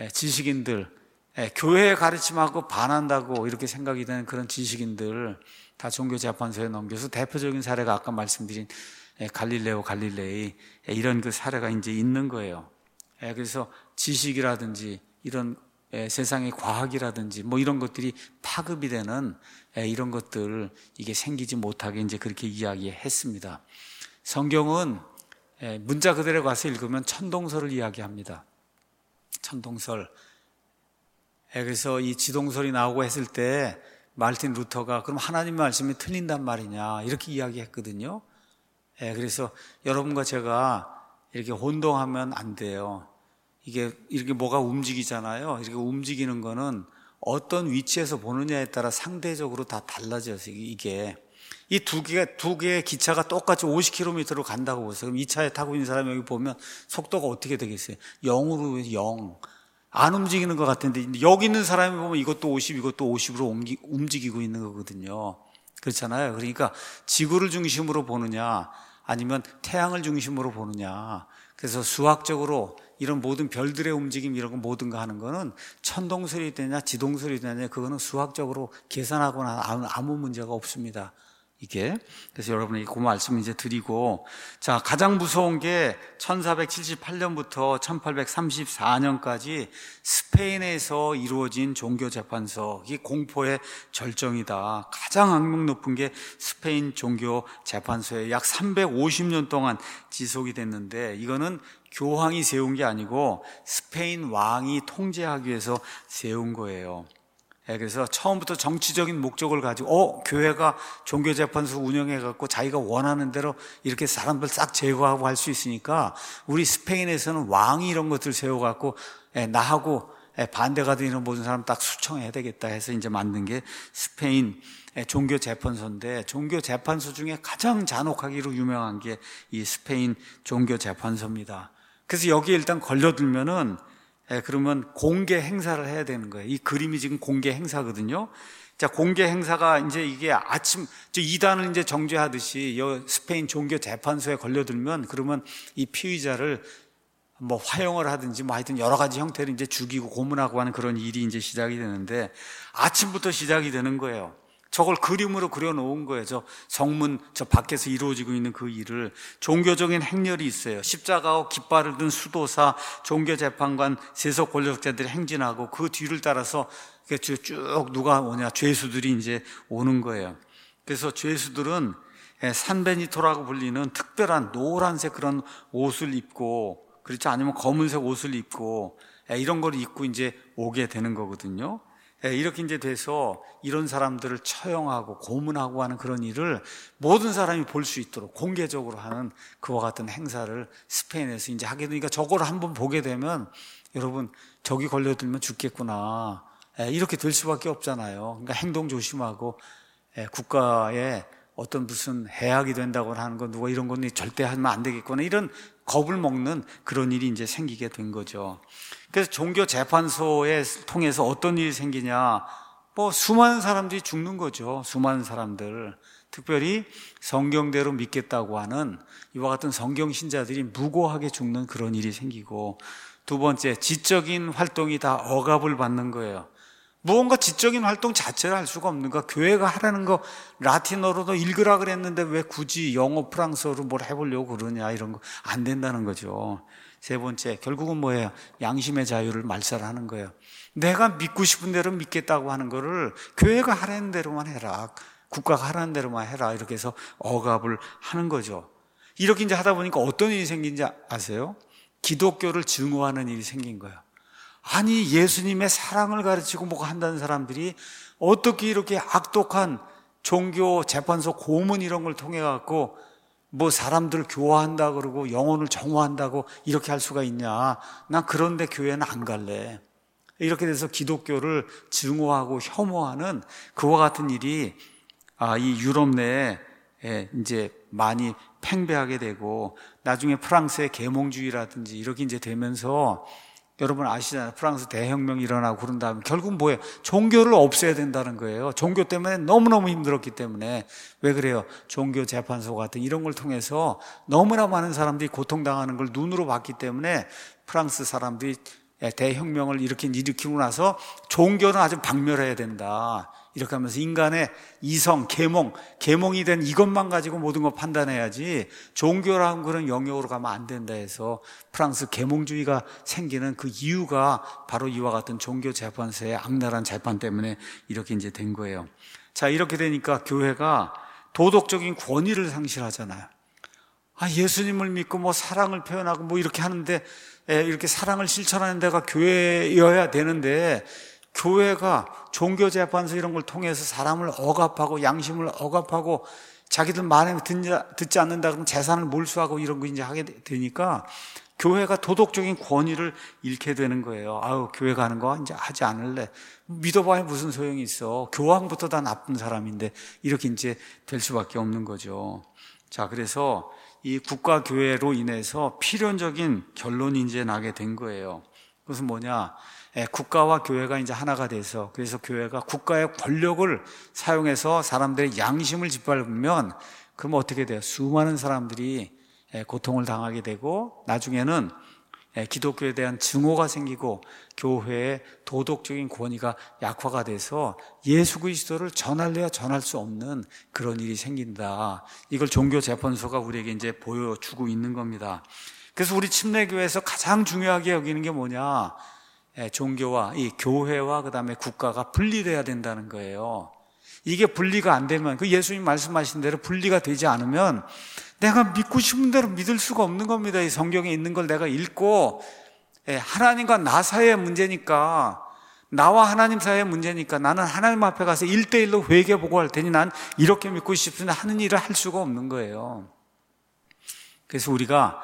지식인들, 교회의 가르침하고 반한다고 이렇게 생각이 되는 그런 지식인들 다 종교재판소에 넘겨서 대표적인 사례가 아까 말씀드린 갈릴레오 갈릴레이 이런 그 사례가 이제 있는 거예요. 그래서 지식이라든지 이런 세상의 과학이라든지 뭐 이런 것들이 파급이 되는 이런 것들 이게 생기지 못하게 이제 그렇게 이야기했습니다. 성경은 문자 그대로 가서 읽으면 천동설을 이야기합니다. 천동설. 그래서 이 지동설이 나오고 했을 때 마르틴 루터가 그럼 하나님 말씀이 틀린단 말이냐 이렇게 이야기했거든요. 예, 그래서 여러분과 제가 이렇게 혼동하면 안 돼요. 이게 이렇게 뭐가 움직이잖아요. 이렇게 움직이는 거는 어떤 위치에서 보느냐에 따라 상대적으로 다 달라져요. 이게 이 두 개, 두 개의 기차가 똑같이 오십 킬로미터로 간다고 보세요. 그럼 이 차에 타고 있는 사람이 여기 보면 속도가 어떻게 되겠어요? 영으로 영. 안 움직이는 것 같은데 여기 있는 사람이 보면 이것도 오십, 이것도 오십으로 옮기, 움직이고 있는 거거든요. 그렇잖아요. 그러니까 지구를 중심으로 보느냐 아니면 태양을 중심으로 보느냐. 그래서 수학적으로 이런 모든 별들의 움직임 이런 거 모든 거 하는 거는 천동설이 되냐 지동설이 되냐 그거는 수학적으로 계산하거나 아무 문제가 없습니다. 이게 그래서 여러분이 그 말씀 이제 드리고 자 가장 무서운 게 천사백칠십팔 년부터 천팔백삼십사 년까지 스페인에서 이루어진 종교 재판서 이 공포의 절정이다. 가장 악명 높은 게 스페인 종교 재판소에 약 삼백오십 년 동안 지속이 됐는데 이거는 교황이 세운 게 아니고 스페인 왕이 통제하기 위해서 세운 거예요. 그래서 처음부터 정치적인 목적을 가지고 어 교회가 종교재판소 운영해갖고 자기가 원하는 대로 이렇게 사람들 싹 제거하고 할 수 있으니까 우리 스페인에서는 왕이 이런 것들 세워갖고 나하고 반대가 되는 모든 사람 딱 수청해야 되겠다 해서 이제 만든 게 스페인 종교재판소인데 종교재판소 중에 가장 잔혹하기로 유명한 게 이 스페인 종교재판소입니다. 그래서 여기에 일단 걸려들면은 예, 그러면 공개 행사를 해야 되는 거예요. 이 그림이 지금 공개 행사거든요. 자, 공개 행사가 이제 이게 아침, 저 이단을 이제 정죄하듯이 여 스페인 종교 재판소에 걸려들면 그러면 이 피의자를 뭐 화형을 하든지 뭐 하여튼 여러 가지 형태로 이제 죽이고 고문하고 하는 그런 일이 이제 시작이 되는데 아침부터 시작이 되는 거예요. 저걸 그림으로 그려놓은 거예요. 저 성문 저 밖에서 이루어지고 있는 그 일을 종교적인 행렬이 있어요. 십자가와 깃발을 든 수도사, 종교재판관, 세속 권력자들이 행진하고 그 뒤를 따라서 쭉 누가 오냐 죄수들이 이제 오는 거예요. 그래서 죄수들은 산베니토라고 불리는 특별한 노란색 그런 옷을 입고 그렇지 않으면 검은색 옷을 입고 이런 걸 입고 이제 오게 되는 거거든요. 이렇게 이제 돼서 이런 사람들을 처형하고 고문하고 하는 그런 일을 모든 사람이 볼 수 있도록 공개적으로 하는 그와 같은 행사를 스페인에서 이제 하게 되니까 저걸 한번 보게 되면 여러분 저기 걸려들면 죽겠구나 이렇게 될 수밖에 없잖아요. 그러니까 행동 조심하고 국가에 어떤 무슨 해악이 된다고 하는 건 누가 이런 건 절대 하면 안 되겠구나 이런 겁을 먹는 그런 일이 이제 생기게 된 거죠. 그래서 종교 재판소에 통해서 어떤 일이 생기냐, 뭐 수많은 사람들이 죽는 거죠. 수많은 사람들. 특별히 성경대로 믿겠다고 하는 이와 같은 성경 신자들이 무고하게 죽는 그런 일이 생기고, 두 번째, 지적인 활동이 다 억압을 받는 거예요. 무언가 지적인 활동 자체를 할 수가 없는 거야. 교회가 하라는 거 라틴어로도 읽으라 그랬는데 왜 굳이 영어, 프랑스어로 뭘 해보려고 그러냐, 이런 거 안 된다는 거죠. 세 번째, 결국은 뭐예요? 양심의 자유를 말살하는 거예요. 내가 믿고 싶은 대로 믿겠다고 하는 거를 교회가 하라는 대로만 해라, 국가가 하라는 대로만 해라, 이렇게 해서 억압을 하는 거죠. 이렇게 이제 하다 보니까 어떤 일이 생긴지 아세요? 기독교를 증오하는 일이 생긴 거예요. 아니, 예수님의 사랑을 가르치고 뭐가 한다는 사람들이 어떻게 이렇게 악독한 종교 재판소 고문 이런 걸 통해 갖고 뭐 사람들을 교화한다 그러고 영혼을 정화한다고 이렇게 할 수가 있냐. 난 그런데 교회는 안 갈래. 이렇게 돼서 기독교를 증오하고 혐오하는 그와 같은 일이 아, 이 유럽 내에 이제 많이 팽배하게 되고, 나중에 프랑스의 계몽주의라든지 이렇게 이제 되면서, 여러분 아시잖아요. 프랑스 대혁명이 일어나고 그런 다음에 결국 뭐예요? 종교를 없애야 된다는 거예요. 종교 때문에 너무너무 힘들었기 때문에. 왜 그래요? 종교 재판소 같은 이런 걸 통해서 너무나 많은 사람들이 고통당하는 걸 눈으로 봤기 때문에 프랑스 사람들이 대혁명을 이렇게 일으키고 나서 종교는 아주 박멸해야 된다, 이렇게 하면서 인간의 이성, 계몽, 계몽이 된 이것만 가지고 모든 걸 판단해야지 종교라는 그런 영역으로 가면 안 된다 해서 프랑스 계몽주의가 생기는 그 이유가 바로 이와 같은 종교 재판소의 악랄한 재판 때문에 이렇게 이제 된 거예요. 자, 이렇게 되니까 교회가 도덕적인 권위를 상실하잖아요. 아, 예수님을 믿고 뭐 사랑을 표현하고 뭐 이렇게 하는데, 이렇게 사랑을 실천하는 데가 교회여야 되는데 교회가 종교재판소 이런 걸 통해서 사람을 억압하고 양심을 억압하고 자기들 말에 듣지 않는다 그러면 재산을 몰수하고 이런 거 이제 하게 되니까 교회가 도덕적인 권위를 잃게 되는 거예요. 아유, 교회 가는 거 이제 하지 않을래. 믿어봐야 무슨 소용이 있어. 교황부터 다 나쁜 사람인데 이렇게 이제 될 수밖에 없는 거죠. 자, 그래서 이 국가교회로 인해서 필연적인 결론이 이제 나게 된 거예요. 그것은 뭐냐? 예, 국가와 교회가 이제 하나가 돼서, 그래서 교회가 국가의 권력을 사용해서 사람들의 양심을 짓밟으면 그러면 어떻게 돼요? 수많은 사람들이 고통을 당하게 되고 나중에는 기독교에 대한 증오가 생기고 교회의 도덕적인 권위가 약화가 돼서 예수 그리스도를 전할래야 전할 수 없는 그런 일이 생긴다. 이걸 종교재판소가 우리에게 이제 보여주고 있는 겁니다. 그래서 우리 침례교회에서 가장 중요하게 여기는 게 뭐냐? 종교와 이 교회와 그 다음에 국가가 분리돼야 된다는 거예요. 이게 분리가 안 되면, 그 예수님 말씀하신 대로 분리가 되지 않으면 내가 믿고 싶은 대로 믿을 수가 없는 겁니다. 이 성경에 있는 걸 내가 읽고, 하나님과 나 사이의 문제니까, 나와 하나님 사이의 문제니까 나는 하나님 앞에 가서 일대일로 회개 보고할 테니 난 이렇게 믿고 싶은데 하는 일을 할 수가 없는 거예요. 그래서 우리가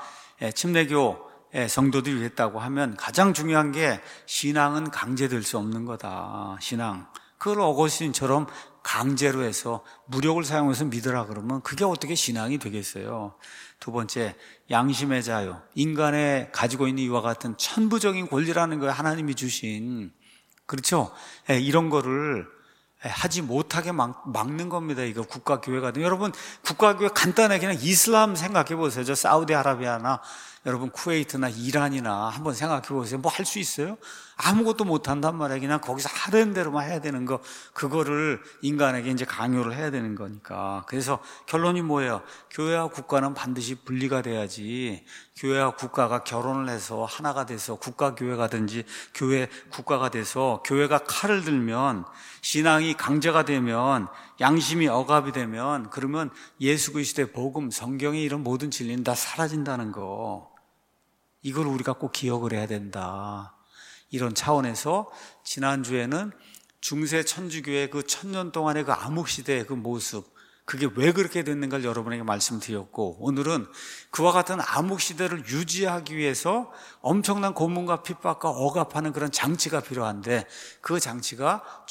침례교 성도들이 됐다고 하면 가장 중요한 게 신앙은 강제될 수 없는 거다. 신앙. 그걸 어거스틴처럼 강제로 해서 무력을 사용해서 믿으라 그러면 그게 어떻게 신앙이 되겠어요? 두 번째, 양심의 자유. 인간의 가지고 있는 이와 같은 천부적인 권리라는 거예요. 하나님이 주신. 그렇죠? 이런 거를 하지 못하게 막, 막는 겁니다. 이거 국가교회가. 여러분, 국가교회 간단하게 그냥 이슬람 생각해 보세요. 저 사우디아라비아나 여러분 쿠웨이트나 이란이나 한번 생각해 보세요. 뭐 할 수 있어요? 아무것도 못 한단 말이에요. 그냥 거기서 하던 대로만 해야 되는 거, 그거를 인간에게 이제 강요를 해야 되는 거니까. 그래서 결론이 뭐예요? 교회와 국가는 반드시 분리가 돼야지. 교회와 국가가 결혼을 해서 하나가 돼서 국가교회가든지 교회 국가가 돼서 교회가 칼을 들면, 신앙이 강제가 되면, 양심이 억압이 되면, 그러면 예수 그리스도의 복음, 성경의 이런 모든 진리는 다 사라진다는 거. 이걸 우리가 꼭 기억을 해야 된다. 이런 차원에서 지난주에는 중세 천주교의 그 천년 동안의 그 암흑시대의 그 모습, 그게 왜 그렇게 됐는가를 여러분에게 말씀드렸고, 오늘은 그와 같은 암흑시대를 유지하기 위해서 엄청난 고문과 핍박과 억압하는 그런 장치가 필요한데 그 장치가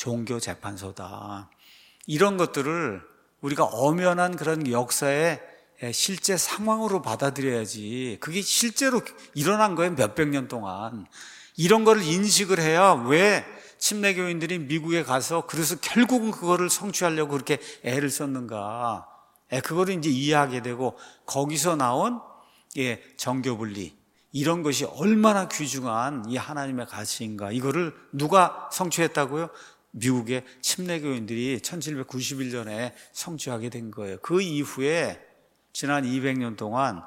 종교재판소다. 이런 것들을 우리가 엄연한 그런 역사의 실제 상황으로 받아들여야지. 그게 실제로 일어난 거예요. 몇백 년 동안. 이런 거를 인식을 해야 왜 침례교인들이 미국에 가서 그래서 결국은 그거를 성취하려고 그렇게 애를 썼는가. 그거를 이제 이해하게 되고 거기서 나온 예, 정교분리. 이런 것이 얼마나 귀중한 이 하나님의 가치인가. 이거를 누가 성취했다고요? 미국의 침례교인들이 천칠백구십일 년에 성취하게 된 거예요. 그 이후에 지난 이백 년 동안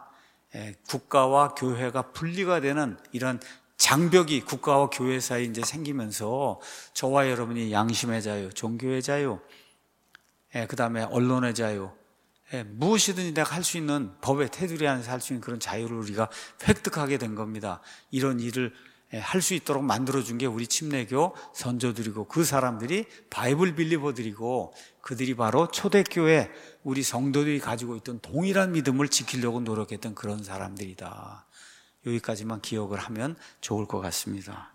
국가와 교회가 분리가 되는 이런 장벽이 국가와 교회 사이에 이제 생기면서 저와 여러분이 양심의 자유, 종교의 자유, 그 다음에 언론의 자유, 무엇이든지 내가 할 수 있는 법의 테두리 안에서 할 수 있는 그런 자유를 우리가 획득하게 된 겁니다. 이런 일을 할 수 있도록 만들어준 게 우리 침례교 선조들이고 그 사람들이 바이블 빌리버들이고 그들이 바로 초대교회 우리 성도들이 가지고 있던 동일한 믿음을 지키려고 노력했던 그런 사람들이다. 여기까지만 기억을 하면 좋을 것 같습니다.